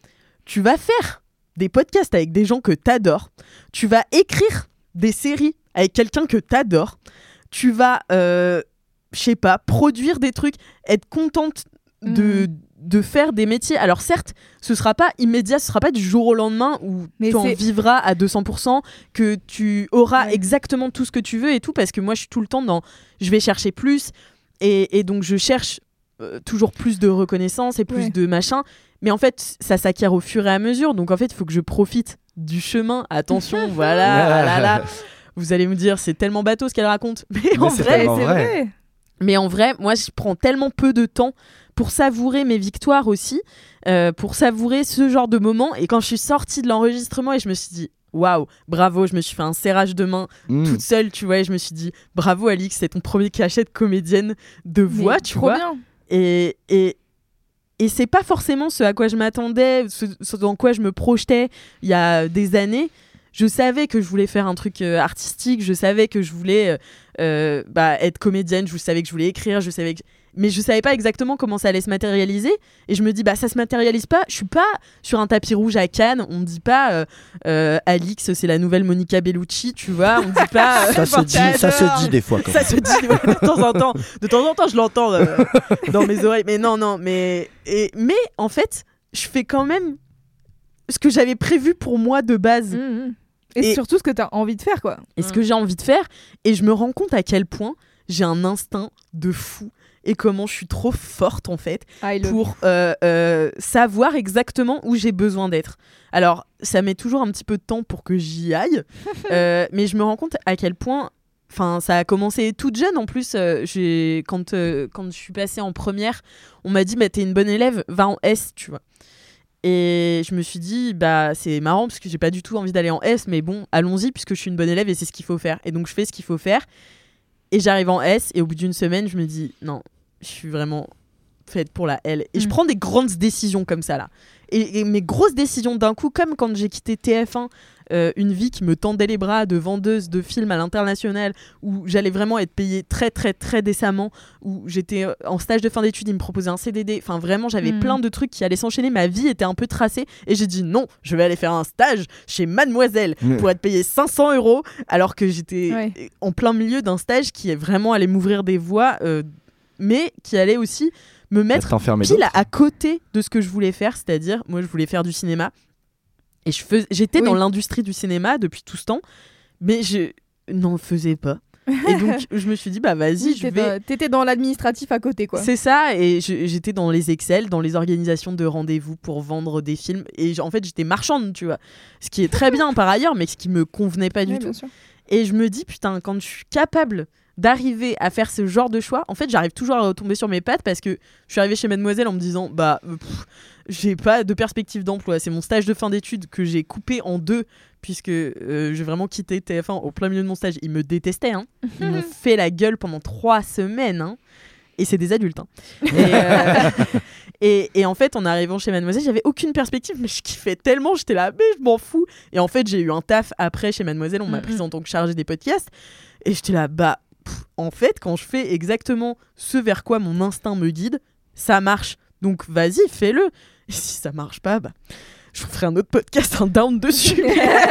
tu vas faire des podcasts avec des gens que t'adores. Tu vas écrire des séries avec quelqu'un que t'adores. Tu vas, euh, je sais pas, produire des trucs, être contente de... Mmh. de faire des métiers. Alors certes, ce sera pas immédiat, ce sera pas du jour au lendemain où tu en vivras à deux cents pour cent, que tu auras ouais. exactement tout ce que tu veux et tout, parce que moi je suis tout le temps dans je vais chercher plus et, et donc je cherche euh, toujours plus de reconnaissance et plus ouais. de machin, mais en fait ça s'acquiert au fur et à mesure, donc en fait il faut que je profite du chemin. Attention, voilà, ah là là, vous allez me dire c'est tellement bateau ce qu'elle raconte, mais, mais en c'est vrai, c'est vrai. vrai. Mais en vrai, moi je prends tellement peu de temps pour savourer mes victoires aussi, euh, pour savourer ce genre de moments. Et quand je suis sortie de l'enregistrement et je me suis dit waouh, bravo, je me suis fait un serrage de main mmh. toute seule, tu vois, et je me suis dit bravo Alix, c'est ton premier cachet de comédienne de voix, mais tu trop vois. Bien. Et, et, et c'est pas forcément ce à quoi je m'attendais, ce, ce dans quoi je me projetais il y a des années. Je savais que je voulais faire un truc euh, artistique, je savais que je voulais euh, euh, bah, être comédienne, je savais que je voulais écrire, je savais que... mais je savais pas exactement comment ça allait se matérialiser. Et je me dis, bah ça se matérialise pas. Je suis pas sur un tapis rouge à Cannes. On me dit pas, euh, euh, Alix, c'est la nouvelle Monica Bellucci, tu vois. On me dit pas. Euh, ça, se dit, ça se dit des fois. Quand ça se dit ouais, de temps en temps. De temps en temps, je l'entends euh, dans mes oreilles. Mais non, non. Mais et mais en fait, je fais quand même ce que j'avais prévu pour moi de base. Mmh. Et, et surtout ce que tu as envie de faire, quoi. Et mmh. ce que j'ai envie de faire. Et je me rends compte à quel point j'ai un instinct de fou. et comment je suis trop forte en fait I love pour euh, euh, savoir exactement où j'ai besoin d'être. Alors, ça met toujours un petit peu de temps pour que j'y aille, euh, mais je me rends compte à quel point, enfin, ça a commencé toute jeune en plus. Euh, j'ai, quand, euh, quand je suis passée en première, on m'a dit bah, t'es une bonne élève, va en S, tu vois. Et je me suis dit, bah c'est marrant parce que j'ai pas du tout envie d'aller en S, mais bon, allons-y puisque je suis une bonne élève et c'est ce qu'il faut faire. Et donc je fais ce qu'il faut faire. Et j'arrive en S et au bout d'une semaine, je me dis, non, je suis vraiment faite pour la L. Et mmh. je prends des grandes décisions comme ça là. Et, et mes grosses décisions d'un coup, comme quand j'ai quitté T F un, euh, une vie qui me tendait les bras de vendeuse de films à l'international, où j'allais vraiment être payée très très très décemment, où j'étais en stage de fin d'études, ils me proposaient un C D D, enfin vraiment j'avais mmh. plein de trucs qui allaient s'enchaîner, ma vie était un peu tracée et j'ai dit non, je vais aller faire un stage chez Mademoiselle mmh. pour être payée cinq cents euros, alors que j'étais ouais. en plein milieu d'un stage qui est vraiment allé m'ouvrir des voies, euh, mais qui allait aussi me mettre pile à, à côté de ce que je voulais faire, c'est-à-dire moi je voulais faire du cinéma et je fais, j'étais oui. dans l'industrie du cinéma depuis tout ce temps, mais je n'en faisais pas. Et donc je me suis dit bah vas-y, oui, je vais. Dans, t'étais dans l'administratif à côté quoi. C'est ça, et je, j'étais dans les Excel, dans les organisations de rendez-vous pour vendre des films, et en fait j'étais marchande, tu vois, ce qui est très bien par ailleurs, mais ce qui me convenait pas du oui, tout. Et je me dis putain, quand je suis capable d'arriver à faire ce genre de choix, en fait j'arrive toujours à retomber sur mes pattes parce que je suis arrivée chez Mademoiselle en me disant bah pff, j'ai pas de perspective d'emploi, c'est mon stage de fin d'études que j'ai coupé en deux puisque euh, j'ai vraiment quitté T F un au plein milieu de mon stage. Ils me détestaient, hein. Ils m'ont fait la gueule pendant trois semaines, hein. Et c'est des adultes, hein. et, euh, et, et en fait en arrivant chez Mademoiselle j'avais aucune perspective, mais je kiffais tellement, j'étais là mais je m'en fous. Et en fait j'ai eu un taf après chez Mademoiselle, on m'a prise en tant que chargée des podcasts et j'étais là bah pff, en fait quand je fais exactement ce vers quoi mon instinct me guide, ça marche, donc vas-y fais-le. Et si ça marche pas, bah je ferai un autre podcast, un down dessus.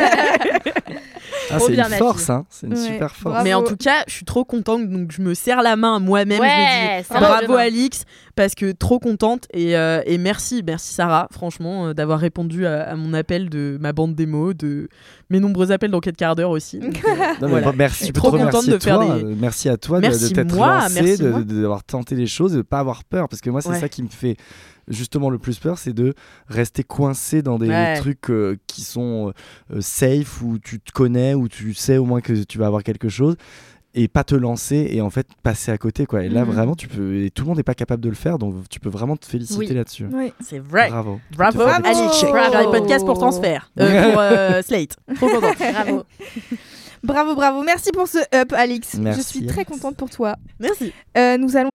Ah, c'est une force, hein. C'est une ouais, super force. Bravo. Mais en tout cas, je suis trop contente, donc je me serre la main à moi-même. Ouais, je me dis bravo Alix, parce que trop contente et, euh, et merci, merci Sarah, franchement, euh, d'avoir répondu à, à mon appel de ma bande démo, de mes nombreux appels dans quatre quarts d'heure aussi. Donc, euh, non, voilà. Bon, merci, je peux trop contente de faire toi, des. Merci à toi merci de, de t'être moi, lancé, de, de, d'avoir tenté les choses, de ne pas avoir peur, parce que moi c'est ouais. ça qui me fait justement le plus peur, c'est de rester coincé dans des ouais. trucs euh, qui sont euh, safe, où tu te connais, où tu sais au moins que tu vas avoir quelque chose, et pas te lancer et en fait passer à côté quoi. Et là mmh. vraiment tu peux, et tout le monde n'est pas capable de le faire, donc tu peux vraiment te féliciter oui. là-dessus. Oui. C'est vrai. Bravo. Bravo. Bravo. Allez, check. Bravo. Faire des podcasts pour transfert, euh, pour euh, Slate. Trop contente. Bravo. Bravo, bravo. Merci pour ce up, Alix. Merci, Je suis très Alex. contente pour toi. Merci. Euh, nous allons.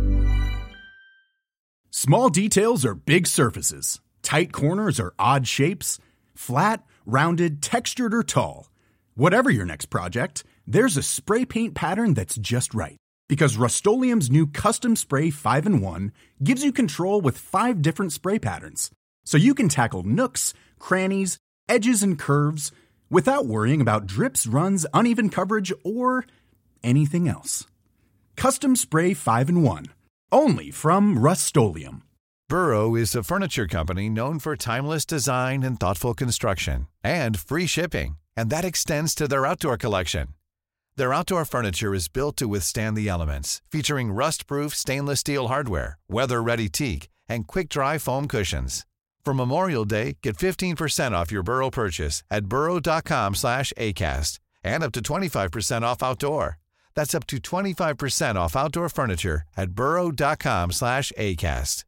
Small details are big surfaces. Tight corners are odd shapes. Flat, rounded, textured, or tall. Whatever your next project, there's a spray paint pattern that's just right. Because Rust-Oleum's new Custom Spray five in one gives you control with five different spray patterns. So you can tackle nooks, crannies, edges, and curves without worrying about drips, runs, uneven coverage, or anything else. Custom Spray five in one. Only from Rust-Oleum. Burrow is a furniture company known for timeless design and thoughtful construction, and free shipping, and that extends to their outdoor collection. Their outdoor furniture is built to withstand the elements, featuring rust-proof stainless steel hardware, weather-ready teak, and quick-dry foam cushions. For Memorial Day, get fifteen percent off your Burrow purchase at burrow.com slash ACAST, and up to twenty-five percent off outdoor. That's up to twenty-five percent off outdoor furniture at burrow.com slash ACAST.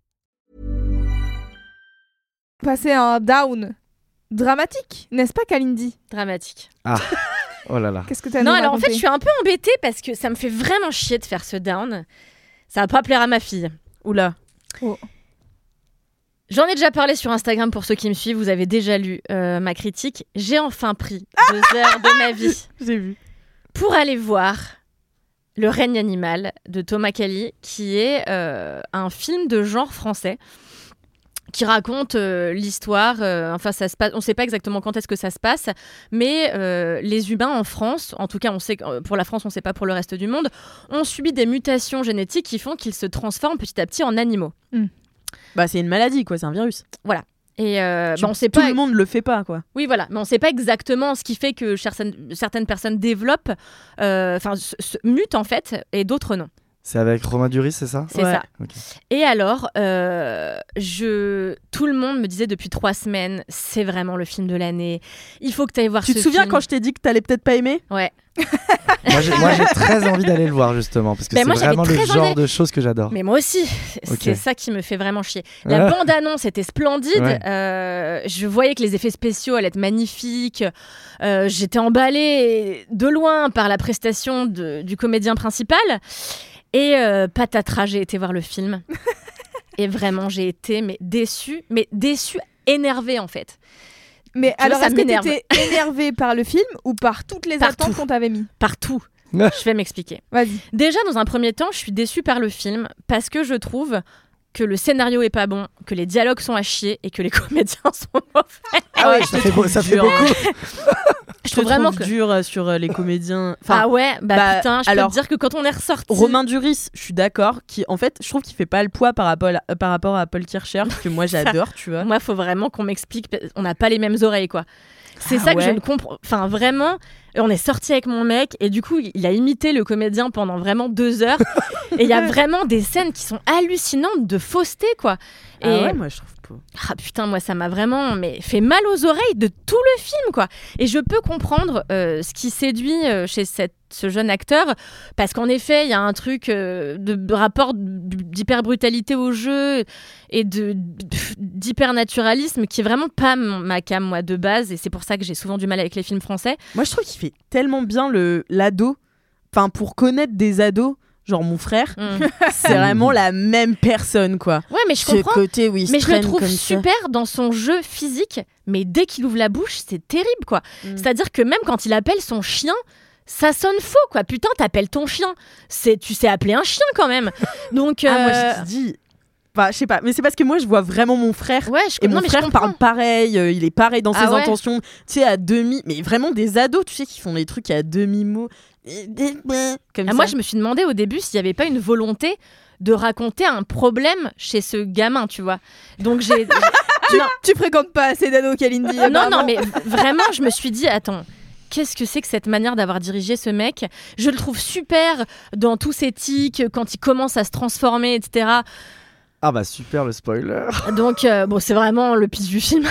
Passer à un down dramatique, n'est-ce pas Kalindi? Dramatique. Ah, oh là là. Qu'est-ce que t'as Non, à nous alors raconter? en fait, je suis un peu embêtée parce que ça me fait vraiment chier de faire ce down. Ça va pas plaire à ma fille. Oula. Oh. J'en ai déjà parlé sur Instagram pour ceux qui me suivent. Vous avez déjà lu euh, ma critique. J'ai enfin pris deux heures de ma vie. J'ai vu. Pour aller voir Le règne animal de Thomas Cally, qui est euh, un film de genre français qui raconte euh, l'histoire, euh, enfin ça se passe, on ne sait pas exactement quand est-ce que ça se passe, mais euh, les humains en France, en tout cas on sait pour la France, on ne sait pas pour le reste du monde, ont subi des mutations génétiques qui font qu'ils se transforment petit à petit en animaux. Mm. Bah c'est une maladie quoi, c'est un virus. Voilà. Et euh, bah on sait tout pas... le monde le fait pas quoi. Oui voilà, mais on sait pas exactement ce qui fait que certaines, certaines personnes développent, enfin euh, mutent en fait, et d'autres non. C'est avec Romain Duris, c'est ça? C'est Ouais. ça. Ok. Et alors, euh, je... tout le monde me disait depuis trois semaines, c'est vraiment le film de l'année. Il faut que tu ailles voir Tu ce te souviens film. quand je t'ai dit que t'allais peut-être pas aimer? Ouais. Moi, j'ai, moi, j'ai très envie d'aller le voir, justement, parce que Ben, c'est moi, j'avais vraiment le très genre envie. de choses que j'adore. Mais moi aussi, Ok. c'est ça qui me fait vraiment chier. La Ah. bande-annonce était splendide. Ouais. Euh, je voyais que les effets spéciaux allaient être magnifiques. Euh, j'étais emballée de loin par la prestation de- du comédien principal. Et euh, patatras, j'ai été voir le film. Et vraiment, j'ai été mais déçue, mais déçue, énervée en fait. Mais Tu vois, alors, ça est-ce que m'énerve. t'étais énervé par le film ou par toutes les Par attentes tout. qu'on t'avait mis? Partout. Je vais m'expliquer. Vas-y. Déjà, dans un premier temps, je suis déçue par le film parce que je trouve que le scénario est pas bon, que les dialogues sont à chier et que les comédiens sont mauvais. Ah ouais, ça fait, beau- ça fait beaucoup. Je trouve vraiment que... dur euh, sur euh, les comédiens. Enfin, ah ouais, bah, bah, putain, je alors, peux te dire que quand on est ressorti... Romain Duris, je suis d'accord, qui en fait, je trouve qu'il fait pas le poids par rapport à, euh, par rapport à Paul Kircher, que moi j'adore, tu vois. Moi, faut vraiment qu'on m'explique, on n'a pas les mêmes oreilles, quoi. C'est Ah ça que ouais. je ne comprends. Enfin, vraiment, on est sorti avec mon mec et du coup, il a imité le comédien pendant vraiment deux heures. Et il y a vraiment des scènes qui sont hallucinantes de fausseté, quoi. Et... Ah ouais, moi je trouve pas. Ah putain, moi ça m'a vraiment mais fait mal aux oreilles de tout le film, quoi. Et je peux comprendre euh, ce qui séduit euh, chez cette, ce jeune acteur, parce qu'en effet, il y a un truc euh, de, de rapport d'hyper-brutalité au jeu et de, d'hyper-naturalisme qui est vraiment pas mon- ma cam, moi, de base. Et c'est pour ça que j'ai souvent du mal avec les films français. Moi je trouve qu'il fait tellement bien le l'ado. Enfin, pour connaître des ados, genre mon frère, Mm. c'est vraiment la même personne, quoi. Ouais, mais je Ce comprends. côté où il se Mais je le traîne trouve comme ça. super dans son jeu physique, mais dès qu'il ouvre la bouche, c'est terrible, quoi. C'est-à-dire que même quand il appelle son chien, ça sonne faux, quoi. Putain, t'appelles ton chien. C'est, tu sais appeler un chien, quand même. Donc, Ah, moi euh, je te dis. Enfin, je sais pas, mais c'est parce que moi je vois vraiment mon frère. ouais, je Et non, mon mais je frère comprends. parle pareil, euh, il est pareil dans Ah ses ouais. intentions, tu sais, à demi, mais vraiment des ados, tu sais, qui font des trucs à demi-mots. Comme Ah, ça. moi, je me suis demandé au début s'il n'y avait pas une volonté de raconter un problème chez ce gamin, tu vois. Donc, j'ai... Tu, non. tu fréquentes pas assez d'ados, Kalindi. non, non, mais vraiment, je me suis dit, attends, qu'est-ce que c'est que cette manière d'avoir dirigé ce mec? Je le trouve super dans tous ses tics, quand il commence à se transformer, et cetera. Ah bah super le spoiler. Donc, euh, bon, c'est vraiment le pitch du film.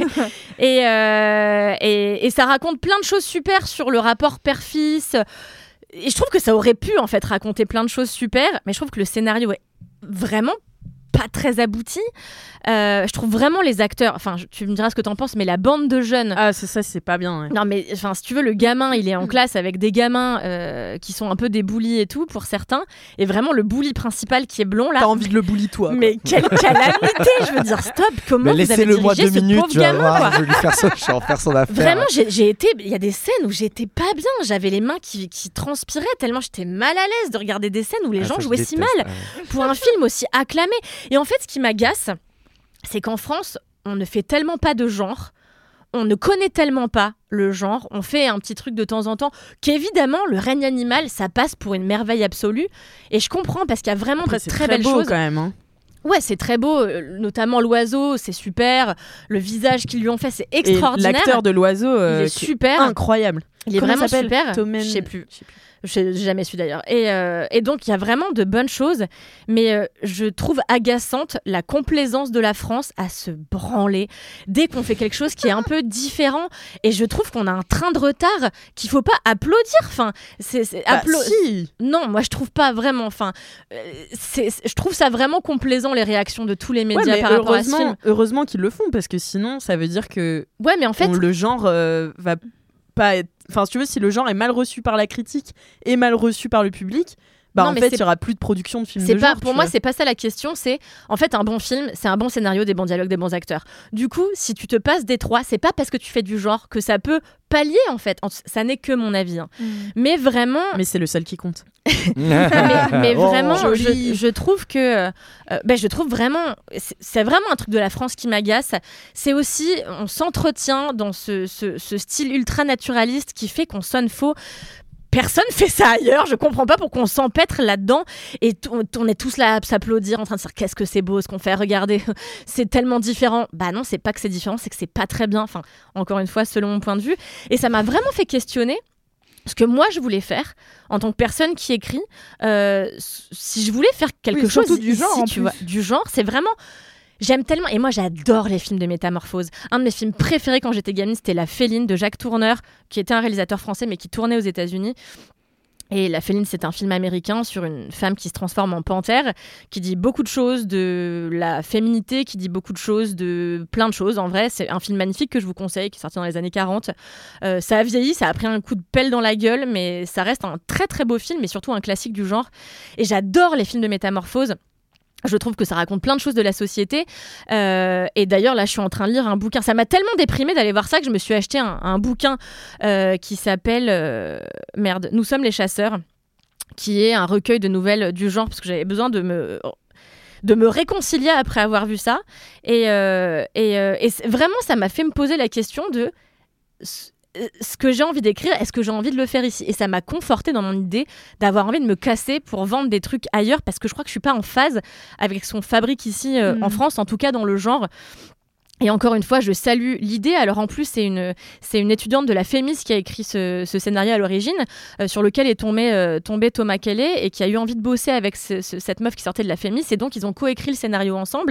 et, euh, et, et ça raconte plein de choses super sur le rapport père-fils. Et je trouve que ça aurait pu, en fait, raconter plein de choses super, mais je trouve que le scénario est vraiment pas très abouti. Euh, je trouve vraiment les acteurs... Enfin, je- tu me diras ce que t'en penses, mais la bande de jeunes... Ah, c'est ça, c'est pas bien. Ouais. Non, mais enfin, si tu veux, le gamin, il est en classe avec des gamins euh, qui sont un peu des bullies et tout, pour certains. Et vraiment, le bully principal qui est blond, là... T'as envie de le bully, toi. quoi. Mais quelle calamité! Je veux dire, stop! Comment Mais vous avez laissez-le moi dirigé deux ce minutes, pauvre tu vas gamin, voir, quoi. je vais lui faire, son, je vais en faire son affaire. Vraiment, j'ai j'ai été. Il y a des scènes où j'étais pas bien. J'avais les mains qui, qui transpiraient tellement j'étais mal à l'aise de regarder des scènes où les Ah, gens ça, je jouaient si mal déteste. Ah ouais. pour un film aussi acclamé. Et en fait, ce qui m'agace, c'est qu'en France, on ne fait tellement pas de genre. On ne connaît tellement pas le genre. On fait un petit truc de temps en temps qu'évidemment, le règne animal, ça passe pour une merveille absolue. Et je comprends parce qu'il y a vraiment Après, de c'est très, très belles beau, choses. quand même. Hein. Ouais, c'est très beau, euh, notamment l'oiseau, c'est super. Le visage qu'ils lui ont fait, c'est Et extraordinaire. l'acteur de l'oiseau, euh, il est qui est super. incroyable. Il est Comment il vraiment s'appelle super. Tommen- Je sais plus. je sais plus. J'ai jamais su d'ailleurs. Et, euh, et donc, il y a vraiment de bonnes choses. Mais euh, je trouve agaçante la complaisance de la France à se branler dès qu'on fait quelque chose qui est un peu différent. Et je trouve qu'on a un train de retard qu'il faut pas applaudir. Enfin, c'est, c'est Bah, applau- si. Non, moi, je trouve pas vraiment. Enfin, euh, c'est, c'est- je trouve ça vraiment complaisant, les réactions de tous les médias Ouais, mais par rapport à ce film. heureusement, heureusement qu'ils le font, parce que sinon, ça veut dire que Ouais, mais en fait, on- le genre euh, va pas être... Enfin, si tu veux, si le genre est mal reçu par la critique et mal reçu par le public, bah Non, en mais fait, c'est- il y aura plus de production de films C'est de pas, genre. pour tu moi, vois. c'est pas ça la question. C'est en fait un bon film, c'est un bon scénario, des bons dialogues, des bons acteurs. Du coup, si tu te passes des trois, c'est pas parce que tu fais du genre que ça peut pallier en fait. En- Ça n'est que mon avis. hein. Mais vraiment, Mais c'est le seul qui compte. mais, mais Oh, vraiment, je, joli. je trouve que, euh, ben, je trouve vraiment, c'est c'est vraiment un truc de la France qui m'agace. C'est aussi, on s'entretient dans ce, ce, ce style ultra naturaliste qui fait qu'on sonne faux. Personne fait ça ailleurs, je comprends pas pourquoi on s'empêtre là-dedans et t- on on est tous là à s'applaudir en train de dire qu'est-ce que c'est beau ce qu'on fait, regardez, c'est tellement différent. Bah non, c'est pas que c'est différent, c'est que c'est pas très bien, enfin, encore une fois, selon mon point de vue. Et ça m'a vraiment fait questionner ce que moi je voulais faire en tant que personne qui écrit. Euh, si je voulais faire quelque oui, chose du ici, genre, tu vois, du genre, c'est vraiment. J'aime tellement, et moi j'adore les films de métamorphose. Un de mes films préférés quand j'étais gamine, c'était La Féline de Jacques Tourneur, qui était un réalisateur français mais qui tournait aux États-Unis. Et La Féline, c'est un film américain sur une femme qui se transforme en panthère, qui dit beaucoup de choses de la féminité, qui dit beaucoup de choses de plein de choses. En vrai, c'est un film magnifique que je vous conseille, qui est sorti dans les années quarante. Euh, ça a vieilli, ça a pris un coup de pelle dans la gueule, mais ça reste un très très beau film et surtout un classique du genre. Et j'adore les films de métamorphose. Je trouve que ça raconte plein de choses de la société. Euh, et d'ailleurs, là, je suis en train de lire un bouquin. Ça m'a tellement déprimée d'aller voir ça que je me suis acheté un, un bouquin euh, qui s'appelle... Euh, merde, Nous sommes les chasseurs, qui est un recueil de nouvelles du genre, parce que j'avais besoin de me... de me réconcilier après avoir vu ça. Et, euh, et, euh, et vraiment, ça m'a fait me poser la question de... ce que j'ai envie d'écrire, est-ce que j'ai envie de le faire ici ? Et ça m'a confortée dans mon idée d'avoir envie de me casser pour vendre des trucs ailleurs, parce que je crois que je suis pas en phase avec ce qu'on fabrique ici euh, mmh. en France, en tout cas dans le genre. Et encore une fois, je salue l'idée. Alors en plus, c'est une, c'est une étudiante de la Fémis qui a écrit ce, ce scénario à l'origine, euh, sur lequel est tombé, euh, tombé Thomas Kelly, et qui a eu envie de bosser avec ce, ce, cette meuf qui sortait de la Fémis. Et donc, ils ont coécrit le scénario ensemble.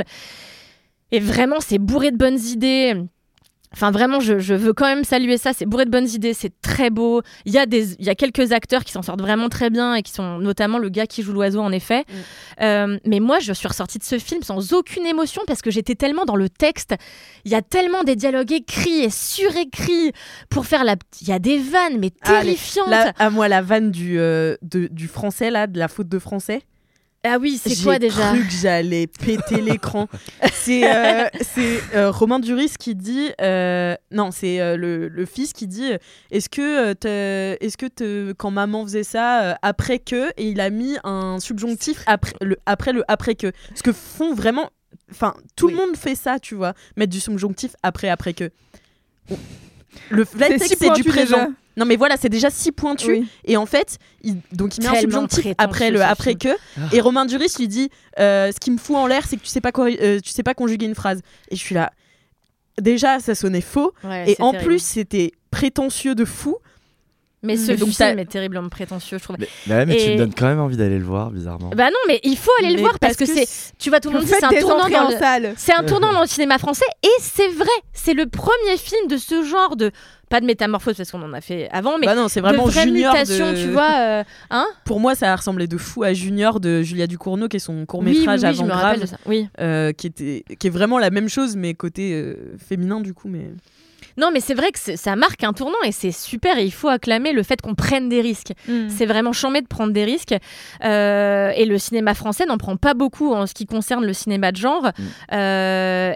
Et vraiment, c'est bourré de bonnes idées. Enfin, vraiment, je, je veux quand même saluer ça. C'est bourré de bonnes idées, c'est très beau. Il y a des, il y a quelques acteurs qui s'en sortent vraiment très bien et qui sont notamment le gars qui joue l'oiseau, en effet. Mm. Euh, mais moi, je suis ressortie de ce film sans aucune émotion parce que j'étais tellement dans le texte. Il y a tellement des dialogues écrits et surécrits pour faire la... Il y a des vannes, mais terrifiantes. Ah, les... la... ah, moi, la vanne du, euh, de, du français, là, de la faute de français. Ah oui, c'est quoi déjà ? J'ai cru que j'allais péter l'écran. C'est, euh, c'est euh, Romain Duris qui dit... Euh, non, c'est euh, le, le fils qui dit « Est-ce que, euh, est-ce que te, quand maman faisait ça, euh, après que... » Et il a mis un subjonctif après le après, le après que. Ce que font vraiment... Enfin, tout oui. le monde fait ça, tu vois. Mettre du subjonctif après après que. Bon. Le c'est, texte, c'est du présent. Déjà. Non mais voilà, c'est déjà si pointu oui. et en fait, il, donc il met Tellement un subjonctif après le après film. que ah. et Romain Duris lui dit euh, ce qui me fout en l'air, c'est que tu sais pas quoi, euh, tu sais pas conjuguer une phrase. Et je suis là. Déjà, ça sonnait faux ouais, et en terrible. plus, c'était prétentieux de fou. Mais ce donc film ça... est terriblement prétentieux, je trouve. Mais, mais, mais et... tu me donnes quand même envie d'aller le voir, bizarrement. Bah non, mais il faut aller mais le voir parce, parce que, que c'est, tu vois, tout le monde dit c'est un tournant dans le... salle. C'est un tournant dans le cinéma français et c'est vrai, c'est le premier film de ce genre de pas de métamorphose parce qu'on en a fait avant, mais bah non, c'est vraiment de vraie Junior mutation, de... tu vois. Euh, hein Pour moi, ça a ressemblé de fou à Junior de Julia Ducournau, qui est son court métrage oui, oui, avant Grave, oui. euh, qui était, qui est vraiment la même chose mais côté euh, féminin du coup, mais. Non, mais c'est vrai que c'est, ça marque un tournant et c'est super et il faut acclamer le fait qu'on prenne des risques. Mm. C'est vraiment chambé de prendre des risques euh, et le cinéma français n'en prend pas beaucoup en ce qui concerne le cinéma de genre. Mm. Euh,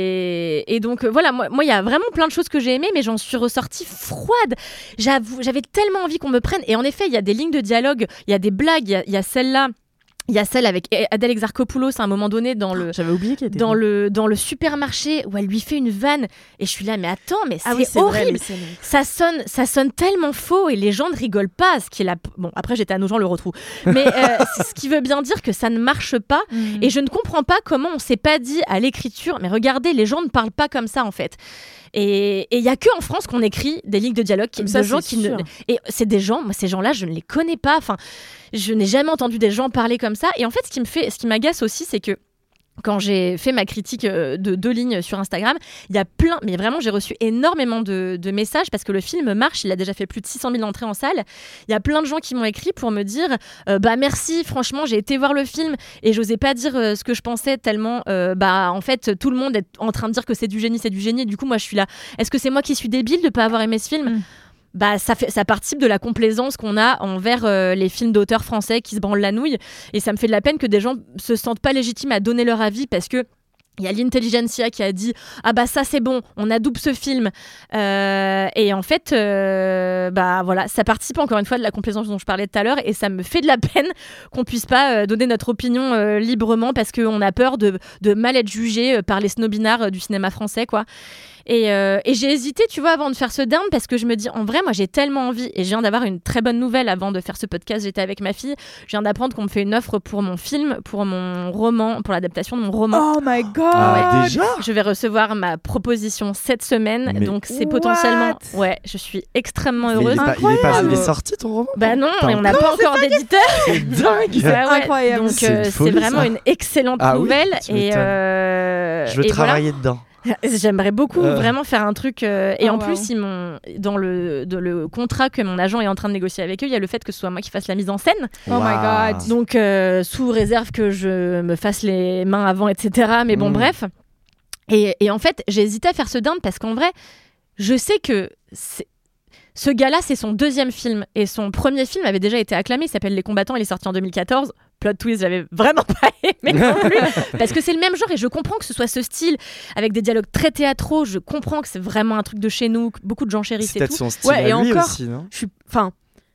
et, et donc, voilà, moi, il y a vraiment plein de choses que j'ai aimées, mais j'en suis ressortie froide. J'avoue, j'avais tellement envie qu'on me prenne. Et en effet, il y a des lignes de dialogue, il y a des blagues, il y, y a celle-là. Il y a celle avec Adèle Exarchopoulos à un moment donné dans le, J'avais oublié qu'elle était dans, le, dans le supermarché où elle lui fait une vanne et je suis là mais attends mais c'est, ah oui, c'est horrible vrai, ça, sonne, ça sonne tellement faux et les gens ne rigolent pas ce qui est la... Bon après j'étais à Nogent le retrou mais euh, c'est ce qui veut bien dire que ça ne marche pas mmh. et je ne comprends pas comment on s'est pas dit à l'écriture mais regardez les gens ne parlent pas comme ça en fait. Et il n'y a que en France qu'on écrit des lignes de dialogue qui, ça, de gens qui ne... Et c'est des gens, moi ces gens-là, je ne les connais pas. Enfin, je n'ai jamais entendu des gens parler comme ça. Et en fait, ce qui me fait, ce qui m'agace aussi, c'est que quand j'ai fait ma critique de deux lignes sur Instagram, il y a plein, mais vraiment j'ai reçu énormément de, de messages parce que le film marche, il a déjà fait plus de six cent mille entrées en salle. Il y a plein de gens qui m'ont écrit pour me dire euh, bah merci, franchement j'ai été voir le film et j'osais pas dire euh, ce que je pensais tellement euh, bah en fait tout le monde est en train de dire que c'est du génie, c'est du génie. Et du coup moi je suis là, est-ce que c'est moi qui suis débile de pas avoir aimé ce film ? mm. Bah, ça, fait, ça participe de la complaisance qu'on a envers euh, les films d'auteurs français qui se branlent la nouille. Et ça me fait de la peine que des gens se sentent pas légitimes à donner leur avis parce que il y a l'intelligentsia qui a dit « Ah bah ça c'est bon, on adoube ce film euh, ». Et en fait, euh, bah voilà, ça participe encore une fois de la complaisance dont je parlais tout à l'heure et ça me fait de la peine qu'on puisse pas euh, donner notre opinion euh, librement parce qu'on a peur de, de mal être jugé euh, par les snobinards euh, du cinéma français, quoi. Et, euh, et j'ai hésité, tu vois, avant de faire ce down, parce que je me dis, en vrai, moi, j'ai tellement envie, et je viens d'avoir une très bonne nouvelle avant de faire ce podcast. J'étais avec ma fille, je viens d'apprendre qu'on me fait une offre pour mon film, pour mon roman, pour l'adaptation de mon roman. Oh my god. Ah, déjà Je vais recevoir ma proposition cette semaine, Mais donc c'est what potentiellement... Ouais, je suis extrêmement heureuse. Mais il est, pas, il est pas- il est sorti ton roman? Bah non, Pas et on n'a encore. pas encore d'éditeur. C'est dingue. Bah ouais, Incroyable. Donc C'est une euh, c'est folie, vraiment ça. une excellente Ah oui, nouvelle. tu et m'étonnes. euh, Je veux et travailler dedans. voilà. J'aimerais beaucoup Euh. vraiment faire un truc. euh, et Oh, en wow. plus, ils m'ont dans le, de le contrat que mon agent est en train de négocier avec eux, il y a le fait que ce soit moi qui fasse la mise en scène. Oh my Waouh. god. Donc, euh, sous réserve que je me fasse les mains avant, et cetera. Mais bon, Mm. bref. Et, et en fait, j'ai hésité à faire ce down parce qu'en vrai, je sais que c'est- ce gars-là, c'est son deuxième film. Et son premier film avait déjà été acclamé. Il s'appelle Les Combattants. Il est sorti en deux mille quatorze. Plot twist, j'avais vraiment pas aimé non plus. Parce que c'est le même genre et je comprends que ce soit ce style avec des dialogues très théâtraux. Je comprends que c'est vraiment un truc de chez nous, que beaucoup de gens chérissent C'est et peut-être tout. son style Ouais, à et lui encore, aussi, non? Je suis, enfin,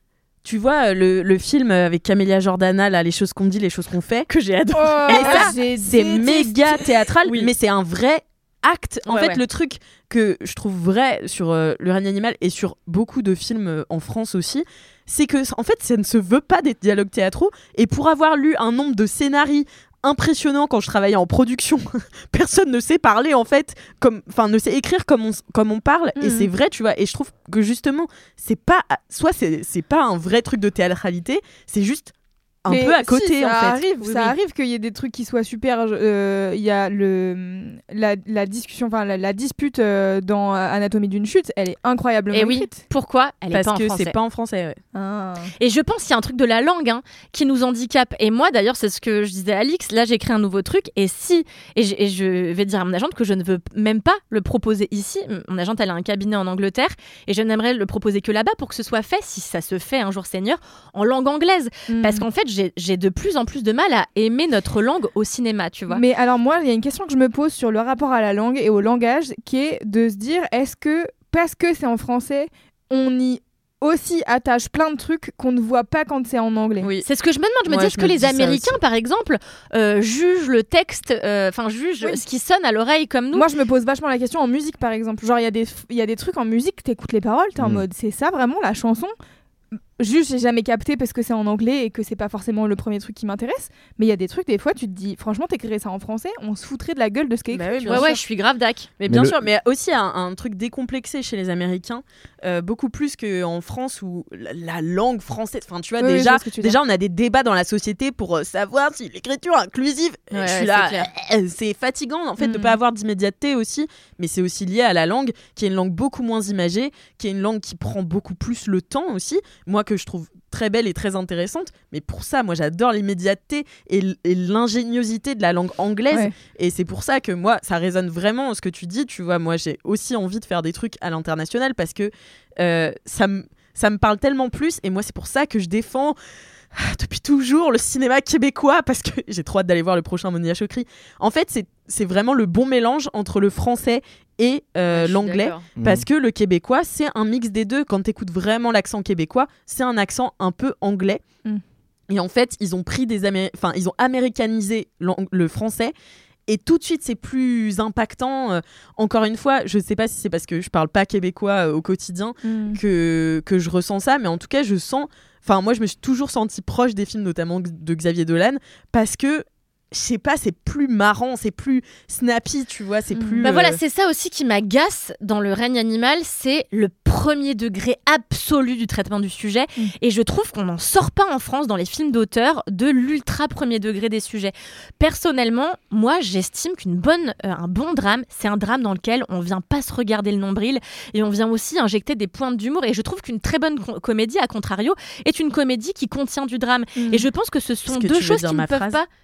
tu vois le, le film avec Camélia Jordana, là, les choses qu'on dit, les choses qu'on fait, Que j'ai adoré. Oh, Et ça, j'ai c'est détesté. méga théâtral, Oui. mais c'est un vrai acte. En Ouais, fait, ouais. le truc que je trouve vrai sur euh, Le règne animal et sur beaucoup de films euh, en France aussi, c'est que en fait, ça ne se veut pas des dialogues théâtraux. Et pour avoir lu un nombre de scénarios impressionnant quand je travaillais en production, personne ne sait parler en fait, comme, enfin ne sait écrire comme on, comme on parle, et Mhm. c'est vrai, tu vois. Et je trouve que justement, c'est pas, soit c'est c'est pas un vrai truc de théâtralité, c'est juste un Mais peu à si, côté ça en fait. Arrive, Oui, ça oui. arrive qu'il y ait des trucs qui soient super. euh, Il y a le la, la discussion, enfin la, la dispute euh, dans Anatomie d'une chute, elle est incroyablement Et oui, écrite. pourquoi elle est Parce pas en que français. c'est pas en français. Ouais. Ah. Et je pense qu'il y a un truc de la langue hein, qui nous handicape. Et moi, d'ailleurs, c'est ce que je disais à Alix. Là, j'ai créé un nouveau truc. Et si, et je, et je vais dire à mon agente que je ne veux même pas le proposer ici. Mon agente, elle a un cabinet en Angleterre. Et je n'aimerais le proposer que là-bas pour que ce soit fait, si ça se fait un jour Seigneur, en langue anglaise. Mm. Parce qu'en fait, j'ai, j'ai de plus en plus de mal à aimer notre langue au cinéma, tu vois. Mais alors moi, il y a une question que je me pose sur le rapport à la langue et au langage, qui est de se dire, est-ce que parce que c'est en français, on y aussi attache plein de trucs qu'on ne voit pas quand c'est en anglais. Oui. C'est ce que je me demande. Je me Ouais, dis, est-ce je que me les dis ça Américains, aussi. par exemple, euh, jugent le texte, enfin, jugent Oui. ce qui sonne à l'oreille comme nous? Moi, je me pose vachement la question en musique, par exemple. Genre, il y a des il y a des trucs en musique, t'écoutes les paroles, t'es en Mm. mode, c'est ça vraiment la chanson? Juste, j'ai jamais capté parce que c'est en anglais et que c'est pas forcément le premier truc qui m'intéresse. Mais il y a des trucs, des fois, tu te dis, franchement, t'écrirais ça en français, on se foutrait de la gueule de ce qu'est écrit. Bah oui, tu bien Ouais, vois. ouais, je suis grave dac. Mais Mais bien le- sûr, mais aussi un, un truc décomplexé chez les Américains, euh, beaucoup plus qu'en France où la, la langue française, enfin tu vois, Oui, oui, je déjà, vois ce que tu veux déjà on a des débats dans la société pour euh, savoir si l'écriture inclusive, Ouais, je suis ouais, là, c'est clair. euh, c'est fatigant en fait de Mm. pas avoir d'immédiateté aussi, mais c'est aussi lié à la langue, qui est une langue beaucoup moins imagée, qui est une langue qui prend beaucoup plus le temps aussi, moi que je trouve très belle et très intéressante, mais pour ça, moi j'adore l'immédiateté et, l- et l'ingéniosité de la langue anglaise, Ouais. et c'est pour ça que moi, ça résonne vraiment ce que tu dis. Tu vois, moi, j'ai aussi envie de faire des trucs à l'international parce que euh, ça me ça me parle tellement plus. Et moi, c'est pour ça que je défends ah, depuis toujours le cinéma québécois parce que j'ai trop hâte d'aller voir le prochain Monia Chokri. En fait, c'est c'est vraiment le bon mélange entre le français et euh, Ouais, je suis l'anglais. d'accord. Mm. Parce que le québécois, c'est un mix des deux. Quand tu écoutes vraiment l'accent québécois, c'est un accent un peu anglais. Mm. Et en fait, ils ont pris des Amé- enfin, ils ont américanisé l'ang- le français. Et tout de suite, c'est plus impactant. Euh, encore une fois, je sais pas si c'est parce que je parle pas québécois euh, au quotidien Mm. que, que je ressens ça, mais en tout cas, je sens. Enfin, moi, je me suis toujours sentie proche des films, notamment de Xavier Dolan, parce que je sais pas, c'est plus marrant, c'est plus snappy, tu vois, c'est Mm. plus. Bah euh, voilà, c'est ça aussi qui m'agace dans le règne animal, c'est le premier degré absolu du traitement du sujet. Mm. Et je trouve qu'on n'en sort pas en France dans les films d'auteur de l'ultra premier degré des sujets. Personnellement, moi, j'estime qu'une bonne, euh, un bon drame, c'est un drame dans lequel on vient pas se regarder le nombril et on vient aussi injecter des pointes d'humour. Et je trouve qu'une très bonne co- comédie, à contrario, est une comédie qui contient du drame. Mm. Et je pense que ce sont Est-ce que deux tu veux choses dire qui ne ma peuvent phrase pas.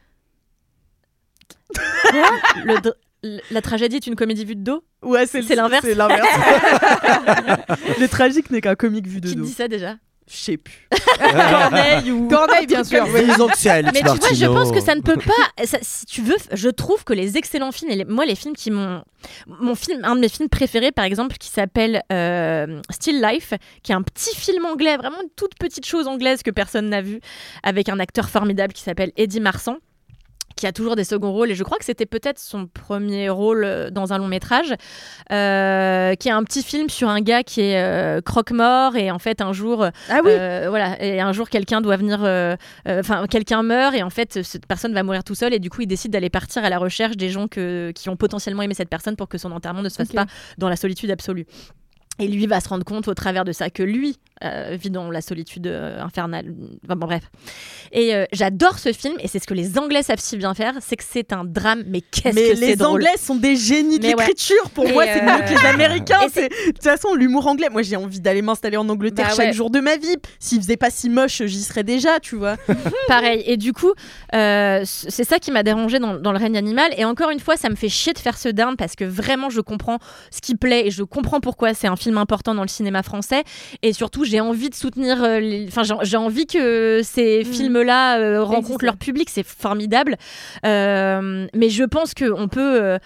Quoi Le dr- l- La tragédie est une comédie vue de dos. Ouais, c'est C'est l'inverse. C'est l'inverse. Le tragique n'est qu'un comique vu de Qui dos. dit ça déjà? Je sais plus. Corneille ou. Corneille, bien sûr. Oui, disons que c'est Alex Mais tu vois, je Martineau. pense que ça ne peut pas. ça- si tu veux, je trouve que les excellents films, et les- moi, les films qui m'ont. Mon film, un de mes films préférés, par exemple, qui s'appelle euh, Still Life, qui est un petit film anglais, vraiment une toute petite chose anglaise que personne n'a vue, avec un acteur formidable qui s'appelle Eddie Marsan, qui a toujours des seconds rôles, et je crois que c'était peut-être son premier rôle dans un long métrage, euh, qui est un petit film sur un gars qui est euh, croque-mort, et en fait un jour, ah oui. euh, voilà, et un jour quelqu'un doit venir, enfin euh, euh, quelqu'un meurt, et en fait cette personne va mourir tout seul, et du coup il décide d'aller partir à la recherche des gens que, qui ont potentiellement aimé cette personne pour que son enterrement ne se fasse okay. pas dans la solitude absolue. Et lui va se rendre compte au travers de ça que lui euh, vit dans la solitude euh, infernale. Enfin, bon, bref. Et euh, j'adore ce film, et c'est ce que les Anglais savent si bien faire, c'est que c'est un drame, mais qu'est-ce mais que c'est drôle. Les Anglais sont des génies de mais l'écriture. Ouais. Pour et moi, euh... c'est mieux que les Américains. C'est... De toute façon, l'humour anglais, moi j'ai envie d'aller m'installer en Angleterre bah, chaque ouais. jour de ma vie. S'il faisait pas si moche, j'y serais déjà, tu vois. Pareil. Et du coup, euh, c'est ça qui m'a dérangée dans, dans Le règne animal. Et encore une fois, ça me fait chier de faire ce down, parce que vraiment, je comprends ce qui plaît, et je comprends pourquoi c'est un film important dans le cinéma français, et surtout j'ai envie de soutenir euh, les... enfin j'ai, j'ai envie que ces mmh. films là euh, rencontrent leur public, c'est formidable, euh, mais je pense que on peut euh,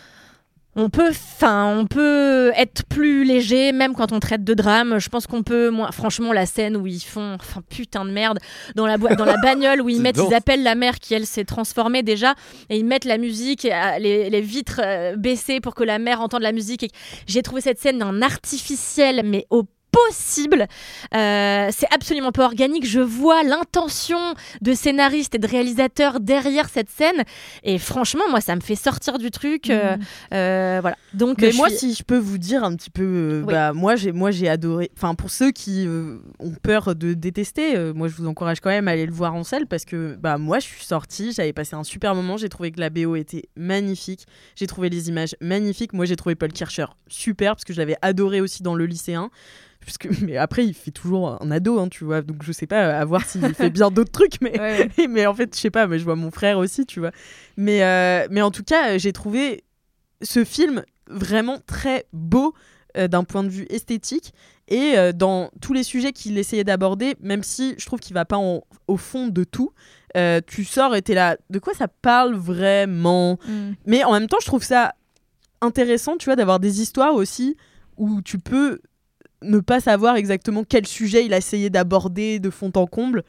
on peut enfin on peut être plus léger même quand on traite de drame. Je pense qu'on peut, moi franchement, la scène où ils font enfin putain de merde dans la bo- dans la bagnole où ils mettent ils appellent la mère qui elle s'est transformée déjà, et ils mettent la musique, les, les vitres euh, baissées pour que la mère entende la musique, et j'ai trouvé cette scène d'un artificiel mais au possible. Euh, c'est absolument pas organique. Je vois l'intention de scénariste et de réalisateur derrière cette scène, et franchement, moi, ça me fait sortir du truc. Euh, mmh. euh, voilà. Donc, mais moi, suis... si je peux vous dire un petit peu, euh, oui. bah, moi, j'ai, moi, j'ai adoré. Enfin, pour ceux qui euh, ont peur de détester, euh, moi, je vous encourage quand même à aller le voir en salle, parce que, bah, moi, je suis sortie, j'avais passé un super moment. J'ai trouvé que la B O était magnifique. J'ai trouvé les images magnifiques. Moi, j'ai trouvé Paul Kircher super, parce que je l'avais adoré aussi dans Le Lycéen. Puisque, mais après, il fait toujours un ado, hein, tu vois. Donc, je sais pas, à voir s'il fait bien d'autres trucs. Mais, ouais. mais en fait, je sais pas, mais je vois mon frère aussi, tu vois. Mais, euh, mais en tout cas, j'ai trouvé ce film vraiment très beau euh, d'un point de vue esthétique, et euh, dans tous les sujets qu'il essayait d'aborder, même si je trouve qu'il va pas en, au fond de tout. Euh, tu sors et t'es là, de quoi ça parle vraiment mm. Mais en même temps, je trouve ça intéressant, tu vois, d'avoir des histoires aussi où tu peux ne pas savoir exactement quel sujet il a essayé d'aborder de fond en comble.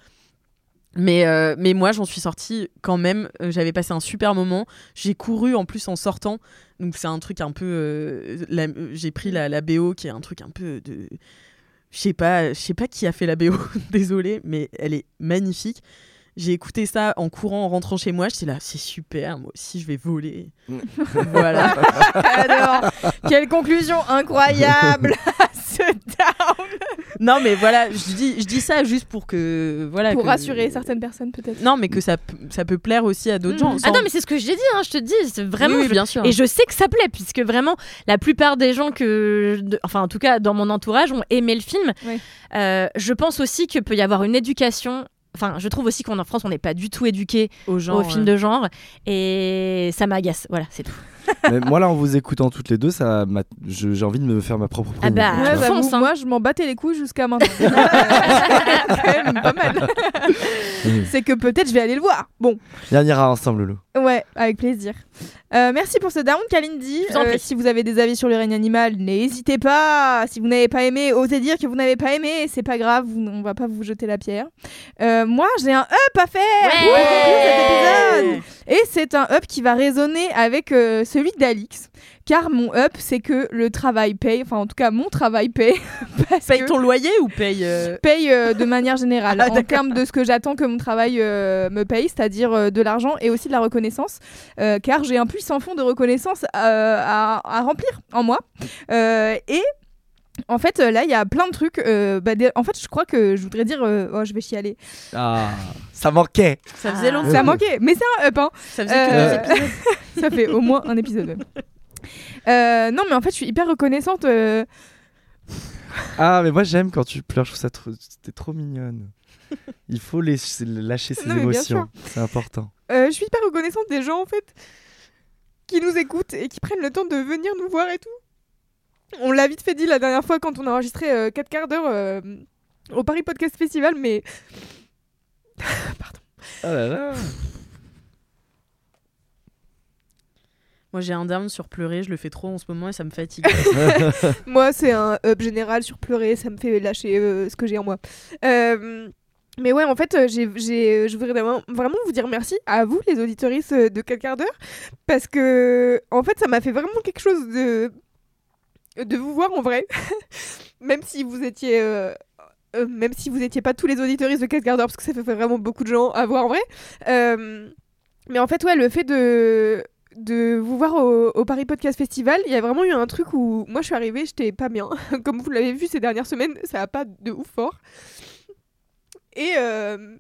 Mais, euh, mais moi, j'en suis sortie quand même. Euh, j'avais passé un super moment. J'ai couru en plus en sortant. Donc, c'est un truc un peu... Euh, la, j'ai pris la, la B O qui est un truc un peu de... Je sais pas, je sais pas qui a fait la B O, désolée, mais elle est magnifique. J'ai écouté ça en courant, en rentrant chez moi. J'étais là, c'est super, moi aussi je vais voler. Voilà. Alors, quelle conclusion incroyable à ce down. Non, mais voilà, je dis, je dis ça juste pour que. Voilà, pour que, rassurer certaines personnes, peut-être. Non, mais que ça, ça peut plaire aussi à d'autres mmh. gens. Sans... Ah non, mais c'est ce que j'ai dit, hein, je te dis, c'est vraiment. Oui, oui, bien sûr. Et je sais que ça plaît, puisque vraiment, la plupart des gens que. De... Enfin, en tout cas, dans mon entourage, ont aimé le film. Oui. Euh, je pense aussi qu'il peut y avoir une éducation. Enfin, je trouve aussi qu'en France, on n'est pas du tout éduqué aux, genre, aux films ouais. de genre, et ça m'agace. Voilà, c'est tout. Mais moi, là, en vous écoutant toutes les deux, ça m'a... Je, j'ai envie de me faire ma propre opinion. Ah bah, ouais, bah fonce, vous, hein. Moi, je m'en battais les couilles jusqu'à maintenant. Quand même pas mal. C'est que peut-être je vais aller le voir. Bon. Et on ira ensemble, Loulou. Ouais, avec plaisir. Euh, merci pour ce down, Kalindi. Euh, si vous avez des avis sur Le règne animal, n'hésitez pas. Si vous n'avez pas aimé, osez dire que vous n'avez pas aimé. C'est pas grave, vous, on va pas vous jeter la pierre. Euh, moi, j'ai un up à faire ouais pour conclure cet épisode. Et c'est un up qui va résonner avec euh, celui d'Alix. Car mon up, c'est que le travail paye. Enfin, en tout cas, mon travail paye. Parce paye que ton loyer ou paye euh... Paye euh, de manière générale. Ah, en termes de ce que j'attends que mon travail euh, me paye, c'est-à-dire euh, de l'argent et aussi de la reconnaissance. Euh, car j'ai un puissant fond de reconnaissance euh, à, à remplir en moi. Euh, et... En fait, euh, là, il y a plein de trucs. Euh, bah, des... En fait, je crois que je voudrais dire... Euh... Oh, je vais chialer. Ah, ça manquait. Ça faisait longtemps. Ça manquait. Mais c'est un up, hein. Ça faisait euh... que deux épisodes. Ça fait au moins un épisode. Même. Euh, non, mais en fait, je suis hyper reconnaissante. Euh... Ah, mais moi, j'aime quand tu pleures. Je trouve ça trop... T'es trop mignonne. Il faut les... lâcher ses non, émotions. C'est important. Euh, je suis hyper reconnaissante des gens, en fait, qui nous écoutent et qui prennent le temps de venir nous voir et tout. On l'a vite fait dit la dernière fois quand on a enregistré euh, quatre quarts d'heure euh, au Paris Podcast Festival, mais... Pardon. Oh là là. Moi, j'ai un down sur pleurer, je le fais trop en ce moment et ça me fatigue. Moi, c'est un up général sur pleurer, ça me fait lâcher euh, ce que j'ai en moi. Euh... Mais ouais, en fait, euh, j'ai, j'ai, je voudrais vraiment, vraiment vous dire merci à vous, les auditeuristes euh, de quatre quarts d'heure, parce que, en fait, ça m'a fait vraiment quelque chose de, de vous voir en vrai, même si vous étiez, euh, euh, même si vous étiez pas tous les auditeuristes de quatre quarts d'heure, parce que ça fait vraiment beaucoup de gens à voir en vrai. Euh, mais en fait, ouais, le fait de de vous voir au, au Paris Podcast Festival, il y a vraiment eu un truc où moi je suis arrivée, j'étais pas bien. Comme vous l'avez vu ces dernières semaines, ça a pas de ouf fort. Et, euh...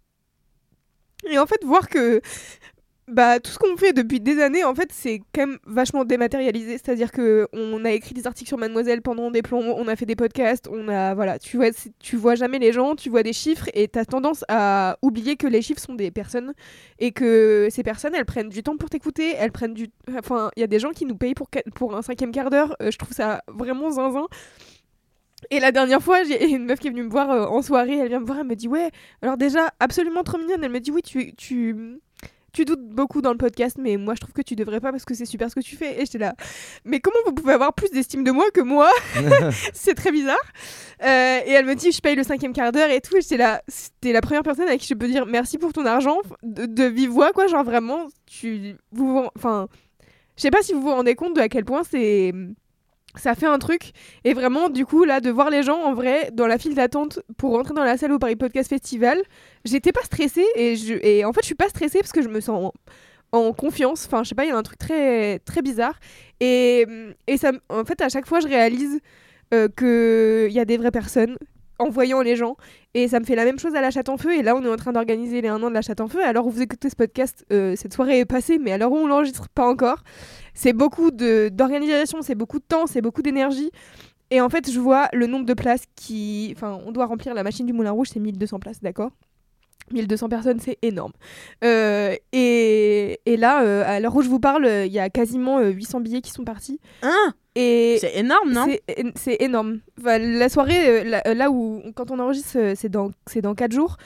et en fait, voir que bah, tout ce qu'on fait depuis des années, en fait, c'est quand même vachement dématérialisé. C'est-à-dire qu'on a écrit des articles sur Mademoiselle pendant des plombs, on a fait des podcasts, on a, voilà, tu vois, tu vois jamais les gens, tu vois des chiffres et t'as tendance à oublier que les chiffres sont des personnes et que ces personnes, elles prennent du temps pour t'écouter, elles prennent du... Enfin, il y a des gens qui nous payent pour, pour un cinquième quart d'heure, euh, je trouve ça vraiment zinzin. Et la dernière fois, j'ai une meuf qui est venue me voir euh, en soirée, elle vient me voir, elle me dit ouais, alors déjà absolument trop mignonne, elle me dit oui, tu tu tu doutes beaucoup dans le podcast, mais moi je trouve que tu devrais pas parce que c'est super ce que tu fais. Et j'étais là, mais comment vous pouvez avoir plus d'estime de moi que moi? C'est très bizarre. Euh, et elle me dit je paye le cinquième quart d'heure et tout, et j'étais là, c'était la première personne à qui je peux dire merci pour ton argent de, de vive voix quoi, genre vraiment tu vous enfin je sais pas si vous vous rendez compte de à quel point c'est ça fait un truc. Et vraiment, du coup, là, de voir les gens en vrai dans la file d'attente pour rentrer dans la salle au Paris Podcast Festival, j'étais pas stressée. Et, je, et en fait, je suis pas stressée parce que je me sens en, en confiance. Enfin, je sais pas, il y a un truc très, très bizarre. Et, et ça, en fait, à chaque fois, je réalise euh, qu'il y a des vraies personnes en voyant les gens. Et ça me fait la même chose à la Chatte en Feu. Et là, on est en train d'organiser les un an de la Chatte en Feu. Alors, vous écoutez ce podcast, euh, cette soirée est passée, mais à l'heure où on l'enregistre, pas encore. C'est beaucoup de, d'organisation, c'est beaucoup de temps, c'est beaucoup d'énergie. Et en fait, je vois le nombre de places qui... Enfin, on doit remplir la machine du Moulin Rouge, c'est mille deux cents places, d'accord ? mille deux cents personnes, c'est énorme. Euh, et, et là, euh, à l'heure où je vous parle, il euh, y a quasiment euh, huit cents billets qui sont partis. Hein ? Et c'est énorme, non ? c'est, c'est énorme. Enfin, la soirée, euh, là, là où, quand on enregistre, euh, c'est dans, c'est dans quatre jours.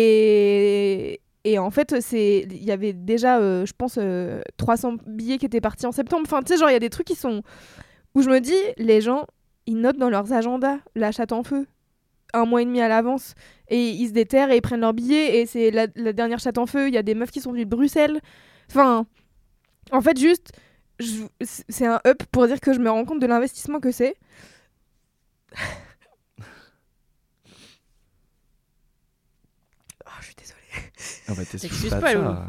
Et... Et en fait, c'est il y avait déjà, euh, je pense, euh, trois cents billets qui étaient partis en septembre. Enfin, tu sais, genre, il y a des trucs qui sont... Où je me dis, les gens, ils notent dans leurs agendas la Chatte en Feu un mois et demi à l'avance. Et ils se déterrent et ils prennent leurs billets. Et c'est la, la dernière Chatte en Feu. Il y a des meufs qui sont venues de Bruxelles. Enfin, en fait, juste, je, c'est un up pour dire que je me rends compte de l'investissement que c'est. Oh, je suis désolée. Ah bah t'excuses pas, pas pas ça.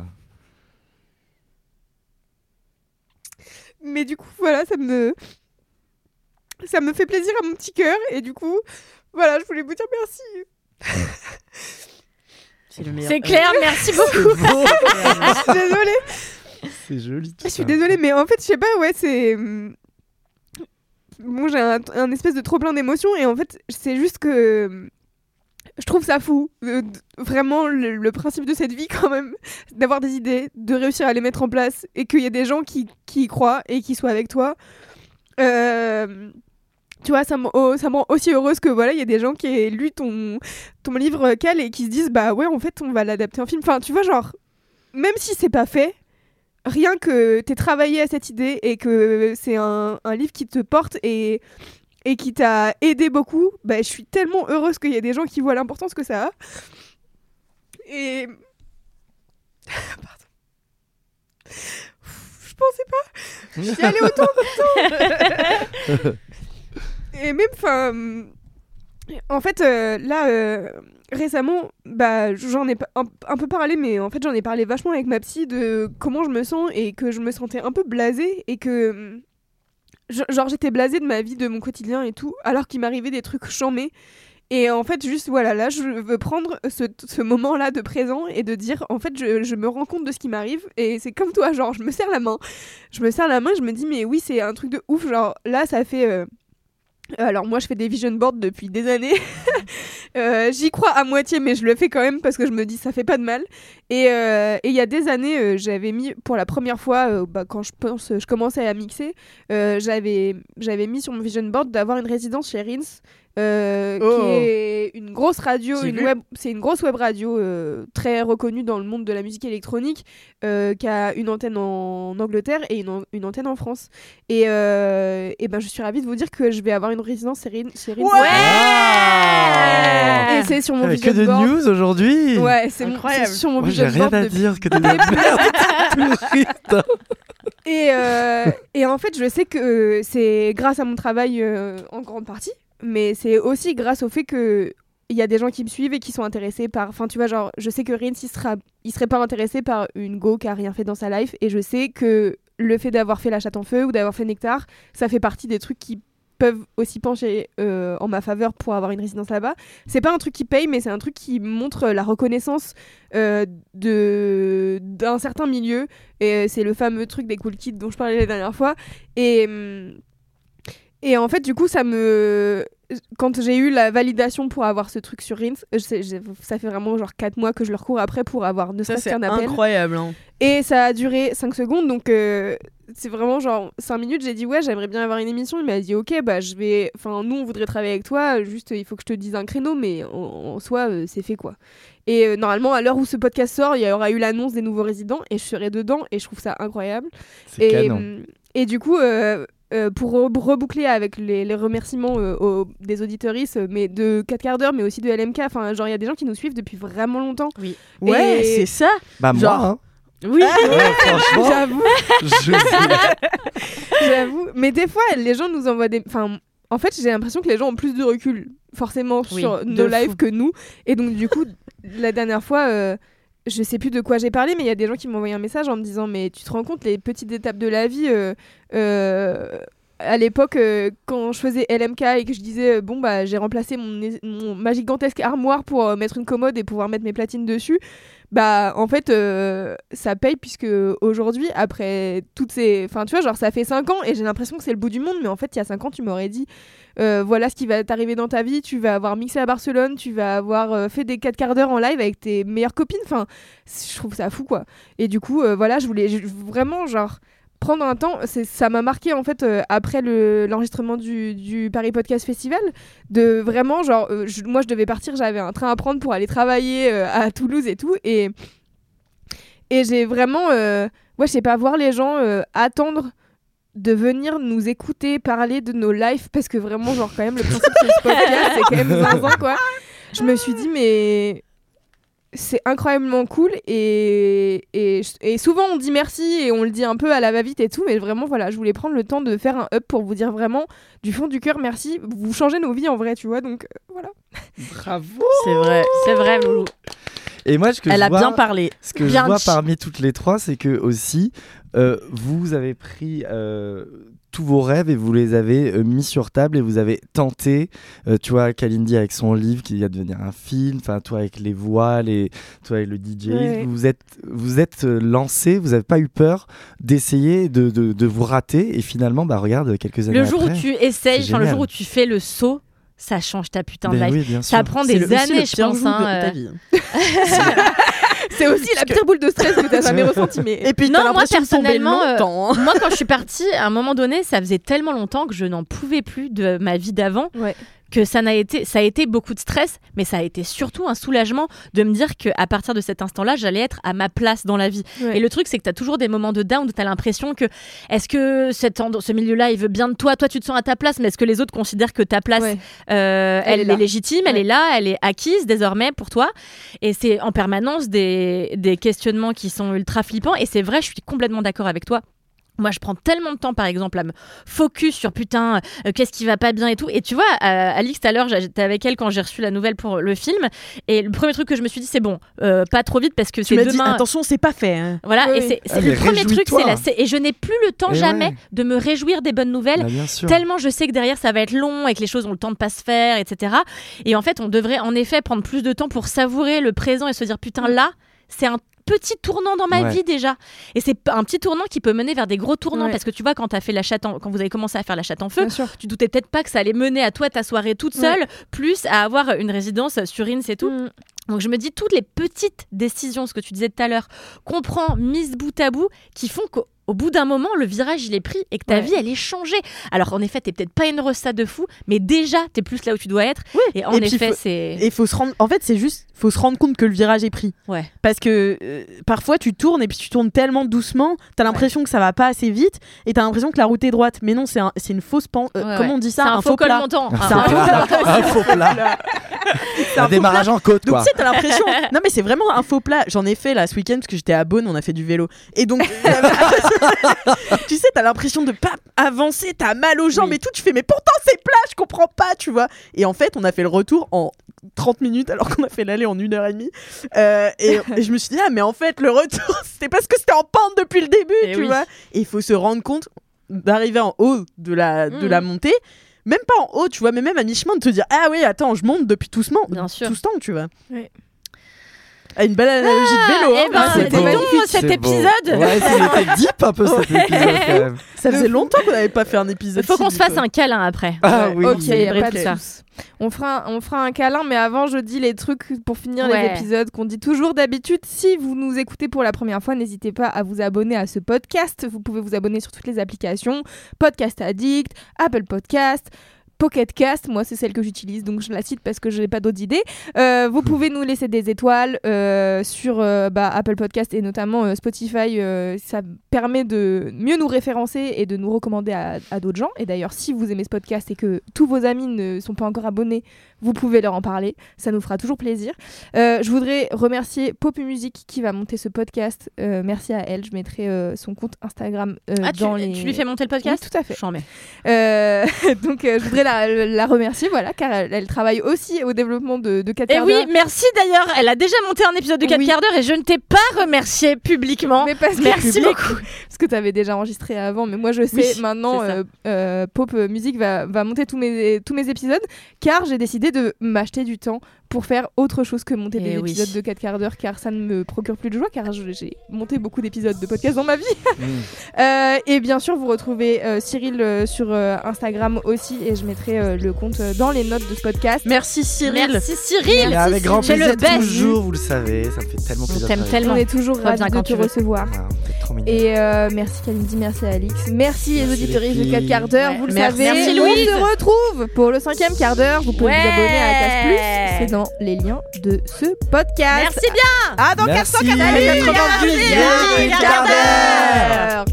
Mais du coup, voilà, ça me... Ça me fait plaisir à mon petit cœur. Et du coup, voilà, je voulais vous dire merci. C'est le meilleur. C'est clair, merci beaucoup. Je suis désolée. C'est joli tout Je suis ça. désolée, mais en fait, je sais pas, ouais, c'est... Bon, j'ai un, un espèce de trop plein d'émotions. Et en fait, c'est juste que... Je trouve ça fou, euh, vraiment le, le principe de cette vie quand même, d'avoir des idées, de réussir à les mettre en place et qu'il y ait des gens qui, qui y croient et qui soient avec toi. Euh, tu vois, ça me, oh, ça me rend aussi heureuse que voilà, il y a des gens qui aient lu ton, ton livre Cal et qui se disent bah ouais, en fait, on va l'adapter en film. Enfin, tu vois, genre, même si c'est pas fait, rien que t'aies travaillé à cette idée et que c'est un, un livre qui te porte et... et qui t'a aidé beaucoup, bah, je suis tellement heureuse qu'il y ait des gens qui voient l'importance que ça a. Et... Pardon. Je pensais pas j'y allais autant de temps. Et même, enfin... En fait, euh, là, euh, récemment, bah, j'en ai un, un peu parlé, mais en fait, j'en ai parlé vachement avec ma psy de comment je me sens et que je me sentais un peu blasée et que... Genre j'étais blasée de ma vie, de mon quotidien et tout, alors qu'il m'arrivait des trucs chambés. Et en fait, juste voilà, là, je veux prendre ce, ce moment-là de présent et de dire, en fait, je, je me rends compte de ce qui m'arrive. Et c'est comme toi, genre, je me serre la main. Je me serre la main et je me dis, mais oui, c'est un truc de ouf. Genre, là, ça fait... Euh... Alors moi, je fais des vision boards depuis des années. euh, j'y crois à moitié, mais je le fais quand même parce que je me dis, ça fait pas de mal. Et il euh, y a des années, euh, j'avais mis, pour la première fois, euh, bah, quand je pense, je commençais à mixer, euh, j'avais, j'avais mis sur mon vision board d'avoir une résidence chez Rins. euh, Oh. qui est une grosse radio, J'ai une vu. web, c'est une grosse web radio euh, très reconnue dans le monde de la musique électronique, euh, qui a une antenne en Angleterre et une, an- une antenne en France. Et, euh, et ben je suis ravie de vous dire que je vais avoir une résidence chez Rin- chez Rin- Ouais. Et c'est sur mon Avec que vision de board. news aujourd'hui. Ouais, c'est mon- Incroyable. c'est sur mon Moi, vision j'ai rien board à depuis dire que de la merde touriste. Et, euh, et en fait, je sais que c'est grâce à mon travail euh, en grande partie, mais c'est aussi grâce au fait que il y a des gens qui me suivent et qui sont intéressés par... Enfin, tu vois, genre, je sais que Rins, il sera... il serait pas intéressé par une go qui a rien fait dans sa life, et je sais que le fait d'avoir fait La Chatte en Feu ou d'avoir fait Nectar, ça fait partie des trucs qui peuvent aussi pencher euh, en ma faveur pour avoir une résidence là-bas. C'est pas un truc qui paye, mais c'est un truc qui montre la reconnaissance euh, de d'un certain milieu, et c'est le fameux truc des cool kids dont je parlais la dernière fois. Et hum, et en fait, du coup, ça me... Quand j'ai eu la validation pour avoir ce truc sur Rins, je sais- j'ai- ça fait vraiment genre quatre mois que je leur cours après pour avoir ne Ça, serait-ce c'est qu'un appel. incroyable. Hein. Et ça a duré cinq secondes, donc euh, c'est vraiment genre cinq minutes. J'ai dit ouais, j'aimerais bien avoir une émission. Il m'a dit ok, bah je vais. Enfin, nous on voudrait travailler avec toi, juste il faut que je te dise un créneau, mais en, en soi euh, c'est fait quoi. Et euh, normalement, à l'heure où ce podcast sort, il y aura eu l'annonce des nouveaux résidents et je serai dedans et je trouve ça incroyable. C'est Et, canon. hum, et du coup. Euh, euh, pour re- reboucler avec les, les remerciements euh, aux- des auditeuristes, euh, mais de quatre quarts d'heure, mais aussi de L M K. Enfin, genre, il y a des gens qui nous suivent depuis vraiment longtemps. Oui. Ouais, Et- c'est ça. Bah Genre- moi, hein. Oui. Ouais, franchement, J'avoue. je... J'avoue. Mais des fois, les gens nous envoient des. Enfin, en fait, j'ai l'impression que les gens ont plus de recul, forcément, Oui, sur de nos fou. lives que nous. Et donc, du coup, la dernière fois. Euh, je sais plus de quoi j'ai parlé, mais il y a des gens qui m'ont envoyé un message en me disant mais tu te rends compte les petites étapes de la vie euh, euh, à l'époque euh, quand je faisais L M K et que je disais euh, bon bah j'ai remplacé mon, mon ma gigantesque armoire pour euh, mettre une commode et pouvoir mettre mes platines dessus, bah en fait euh, ça paye puisque aujourd'hui après toutes ces enfin tu vois genre ça fait cinq ans et j'ai l'impression que c'est le bout du monde, mais en fait il y a cinq ans tu m'aurais dit Euh, voilà ce qui va t'arriver dans ta vie, tu vas avoir mixé à Barcelone, tu vas avoir euh, fait des quatre quarts d'heure en live avec tes meilleures copines, enfin je trouve ça fou quoi. Et du coup euh, voilà je voulais je- vraiment genre prendre un temps, c'est, ça m'a marqué en fait euh, après le, l'enregistrement du, du Paris Podcast Festival, de vraiment genre euh, je- moi je devais partir, j'avais un train à prendre pour aller travailler euh, à Toulouse et tout, et et j'ai vraiment euh, ouais je sais pas, voir les gens euh, attendre de venir nous écouter parler de nos lives, parce que vraiment genre quand même le principe de ce podcast c'est quand même zinzin quoi. Je me suis dit mais c'est incroyablement cool, et, et, et souvent on dit merci et on le dit un peu à la va-vite et tout, mais vraiment voilà je voulais prendre le temps de faire un up pour vous dire vraiment du fond du cœur merci, vous changez nos vies en vrai tu vois, donc euh, voilà. Bravo. C'est vrai. C'est vrai, Loulou. Et moi, ce que Elle je a vois, bien parlé. ce que Bien je vois dit. parmi toutes les trois, c'est que aussi, euh, vous avez pris euh, tous vos rêves et vous les avez euh, mis sur table et vous avez tenté. Euh, tu vois, Kalindi avec son livre qui va devenir un film. Enfin, toi avec les voiles et toi avec le D J. Ouais. Vous êtes, vous êtes euh, lancé. Vous n'avez pas eu peur d'essayer de, de, de vous rater. Et finalement, bah regarde, quelques années Le jour après. où tu essayes, c'est enfin le génial. jour où tu fais le saut, ça change ta putain de Ben life. oui, bien sûr. Ça prend C'est des le- aussi années, le je pire pense. jour hein, de euh. ta vie. C'est aussi la pire boule de stress que t'as jamais ressentie, mais Et puis Non, t'as moi, l'impression de tomber personnellement, euh, longtemps. hein. Moi, quand je suis partie, à un moment donné, ça faisait tellement longtemps que je n'en pouvais plus de ma vie d'avant, ouais. que ça n'a été, ça a été beaucoup de stress, mais ça a été surtout un soulagement de me dire qu'à partir de cet instant-là, j'allais être à ma place dans la vie. Ouais. Et le truc, c'est que tu as toujours des moments de down où tu as l'impression que est-ce que cet end- ce milieu-là, il veut bien de toi, toi tu te sens à ta place, mais est-ce que les autres considèrent que ta place, Ouais. euh, elle, Elle est est, là. légitime, elle Ouais. est là, elle est acquise désormais pour toi. Et c'est en permanence des, des questionnements qui sont ultra flippants. Et c'est vrai, je suis complètement d'accord avec toi. Moi, je prends tellement de temps, par exemple, à me focus sur putain, euh, qu'est-ce qui va pas bien et tout. Et tu vois, euh, Alix, tout à l'heure, j'étais avec elle quand j'ai reçu la nouvelle pour le film. Et le premier truc que je me suis dit, c'est bon, euh, pas trop vite parce que Tu c'est m'as dit demain. attention, c'est pas fait. hein. Voilà, Oui, et oui. c'est, c'est Ah, le mais premier truc, réjouis-toi. c'est la. c'est- Et je n'ai plus le temps Et jamais ouais. de me réjouir des bonnes nouvelles. Bah, bien sûr. Tellement je sais que derrière ça va être long et que les choses ont le temps de pas se faire, et cetera. Et en fait, on devrait en effet prendre plus de temps pour savourer le présent et se dire putain, là, c'est un petit tournant dans ma Ouais. vie déjà. Et c'est p- un petit tournant qui peut mener vers des gros tournants, Ouais. parce que tu vois, quand, t'as fait la chatte en- quand vous avez commencé à faire la chatte en feu, Bien sûr. tu doutais peut-être pas que ça allait mener à toi ta soirée toute seule, plus à avoir une résidence sur Ins et tout. Mm. Donc je me dis toutes les petites décisions, ce que tu disais tout à l'heure, qu'on prend mises bout à bout, qui font qu'au au bout d'un moment, le virage il est pris et que ta Ouais. vie elle est changée. Alors en effet, t'es peut-être pas une resta de fou, mais déjà t'es plus là où tu dois être. Oui. Et en Et puis, effet, faut- c'est. Et faut se rendre. En fait, c'est juste. Faut se rendre compte que le virage est pris. Ouais. Parce que euh, parfois tu tournes et puis tu tournes tellement doucement, t'as l'impression que ça va pas assez vite et t'as l'impression que la route est droite. Mais non, c'est un, c'est une fausse pan. euh, Ouais, comment ouais. on dit ça C'est un faux col plat. montant. C'est un faux plat. Un faux plat. C'est un Un faux démarrage plat. en côte, Donc quoi. tu sais, t'as l'impression. Non mais c'est vraiment un faux plat. J'en ai fait là ce week-end parce que j'étais à Beaune, on a fait du vélo. Et donc, tu sais, t'as l'impression de pas avancer, t'as mal aux jambes Oui. et tout. Tu fais mais pourtant c'est plat, je comprends pas, tu vois. Et en fait, on a fait le retour en trente minutes alors qu'on a fait l'aller en une heure et demie. Euh, et, et je me suis dit, ah, mais en fait, le retour, c'était parce que c'était en pente depuis le début, Et tu oui. vois. Et il faut se rendre compte d'arriver en haut de la, de Mhm. la montée, même pas en haut, tu vois, mais même à mi-chemin, de te dire, ah oui, attends, je monte depuis tout ce, moment, Bien sûr. tout ce temps, tu vois. Ouais. Ah, une belle analogie de vélo. eh hein. ben, Ah, c'est c'était bon, magnifique. cet C'est beau. épisode. Ouais, c'était deep un peu cet épisode quand même. Ça faisait longtemps qu'on n'avait pas fait un épisode. Il faut si qu'on se deep, fasse ouais. un câlin après. Ah oui. Ok, y a Bref, pas de ça. soucis. On fera, un- on fera un câlin, mais avant, je dis les trucs pour finir Ouais. les épisodes qu'on dit toujours d'habitude. Si vous nous écoutez pour la première fois, n'hésitez pas à vous abonner à ce podcast. Vous pouvez vous abonner sur toutes les applications. Podcast Addict, Apple Podcast, Pocket Cast, moi c'est celle que j'utilise, donc je la cite parce que je n'ai pas d'autres idées. Euh, vous pouvez nous laisser des étoiles euh, sur euh, bah, Apple Podcast et notamment euh, Spotify. Euh, ça permet de mieux nous référencer et de nous recommander à, à d'autres gens. Et d'ailleurs, si vous aimez ce podcast et que tous vos amis ne sont pas encore abonnés, vous pouvez leur en parler. Ça nous fera toujours plaisir. Euh, je voudrais remercier Popu Music qui va monter ce podcast. Euh, merci à elle. Je mettrai euh, son compte Instagram euh, Ah, tu, dans les... tu lui fais monter le podcast? Oui, tout à fait. J'en mets. Euh, donc euh, je voudrais la, la remercier, voilà, car elle, elle travaille aussi au développement de, de quatre Et quarts oui, d'heure. merci d'ailleurs. Elle a déjà monté un épisode de quatre Oui. quarts d'heure et je ne t'ai pas remercié publiquement. Mais parce que Merci public, beaucoup. Parce que tu avais déjà enregistré avant, mais moi je sais Oui, maintenant, c'est ça. euh, euh, Pop Music va, va monter tous mes, tous mes épisodes, car j'ai décidé de m'acheter du temps pour faire autre chose que monter Eh des oui. épisodes de quatre quarts d'heure, car ça ne me procure plus de joie, car je- j'ai monté beaucoup d'épisodes de podcast dans ma vie. Euh, et bien sûr, vous retrouvez euh, Cyril euh, sur euh, Instagram aussi, et je mettrai euh, le compte euh, dans les notes de ce podcast. Merci Cyril. Merci Cyril. Mais avec grand C'est plaisir, le best. toujours, vous le savez, ça me fait tellement plaisir. t'aime de travailler. tellement. On est toujours Reviens ravis de quand te tu veux. recevoir. Ah, vous êtes trop mignons. Et euh, merci Kalindi, merci Alix, merci les Merci auditeurs les de filles. quatre quarts d'heure, Ouais. vous le Merci. savez. Merci, On Louise. se retrouve pour le cinquième quart d'heure. Vous pouvez Ouais. vous abonner à Casse Plus, c'est dans les liens de ce podcast. Merci bien. Ah, dans Merci. quatre cent quatre-vingt-dix Bienvenue, quart quart d'heure.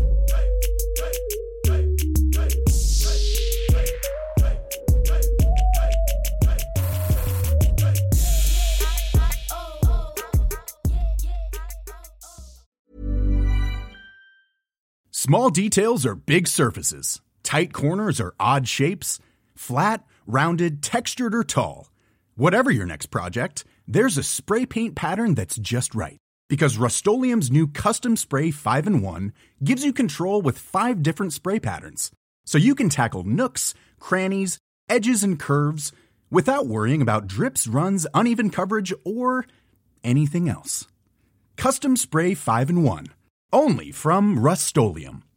Small details are big surfaces. Tight corners are odd shapes. Flat, rounded, textured, or tall. Whatever your next project, there's a spray paint pattern that's just right. Because Rust-Oleum's new Custom Spray five in one gives you control with five different spray patterns. So you can tackle nooks, crannies, edges, and curves without worrying about drips, runs, uneven coverage, or anything else. Custom Spray five in one. Only from Rust-Oleum.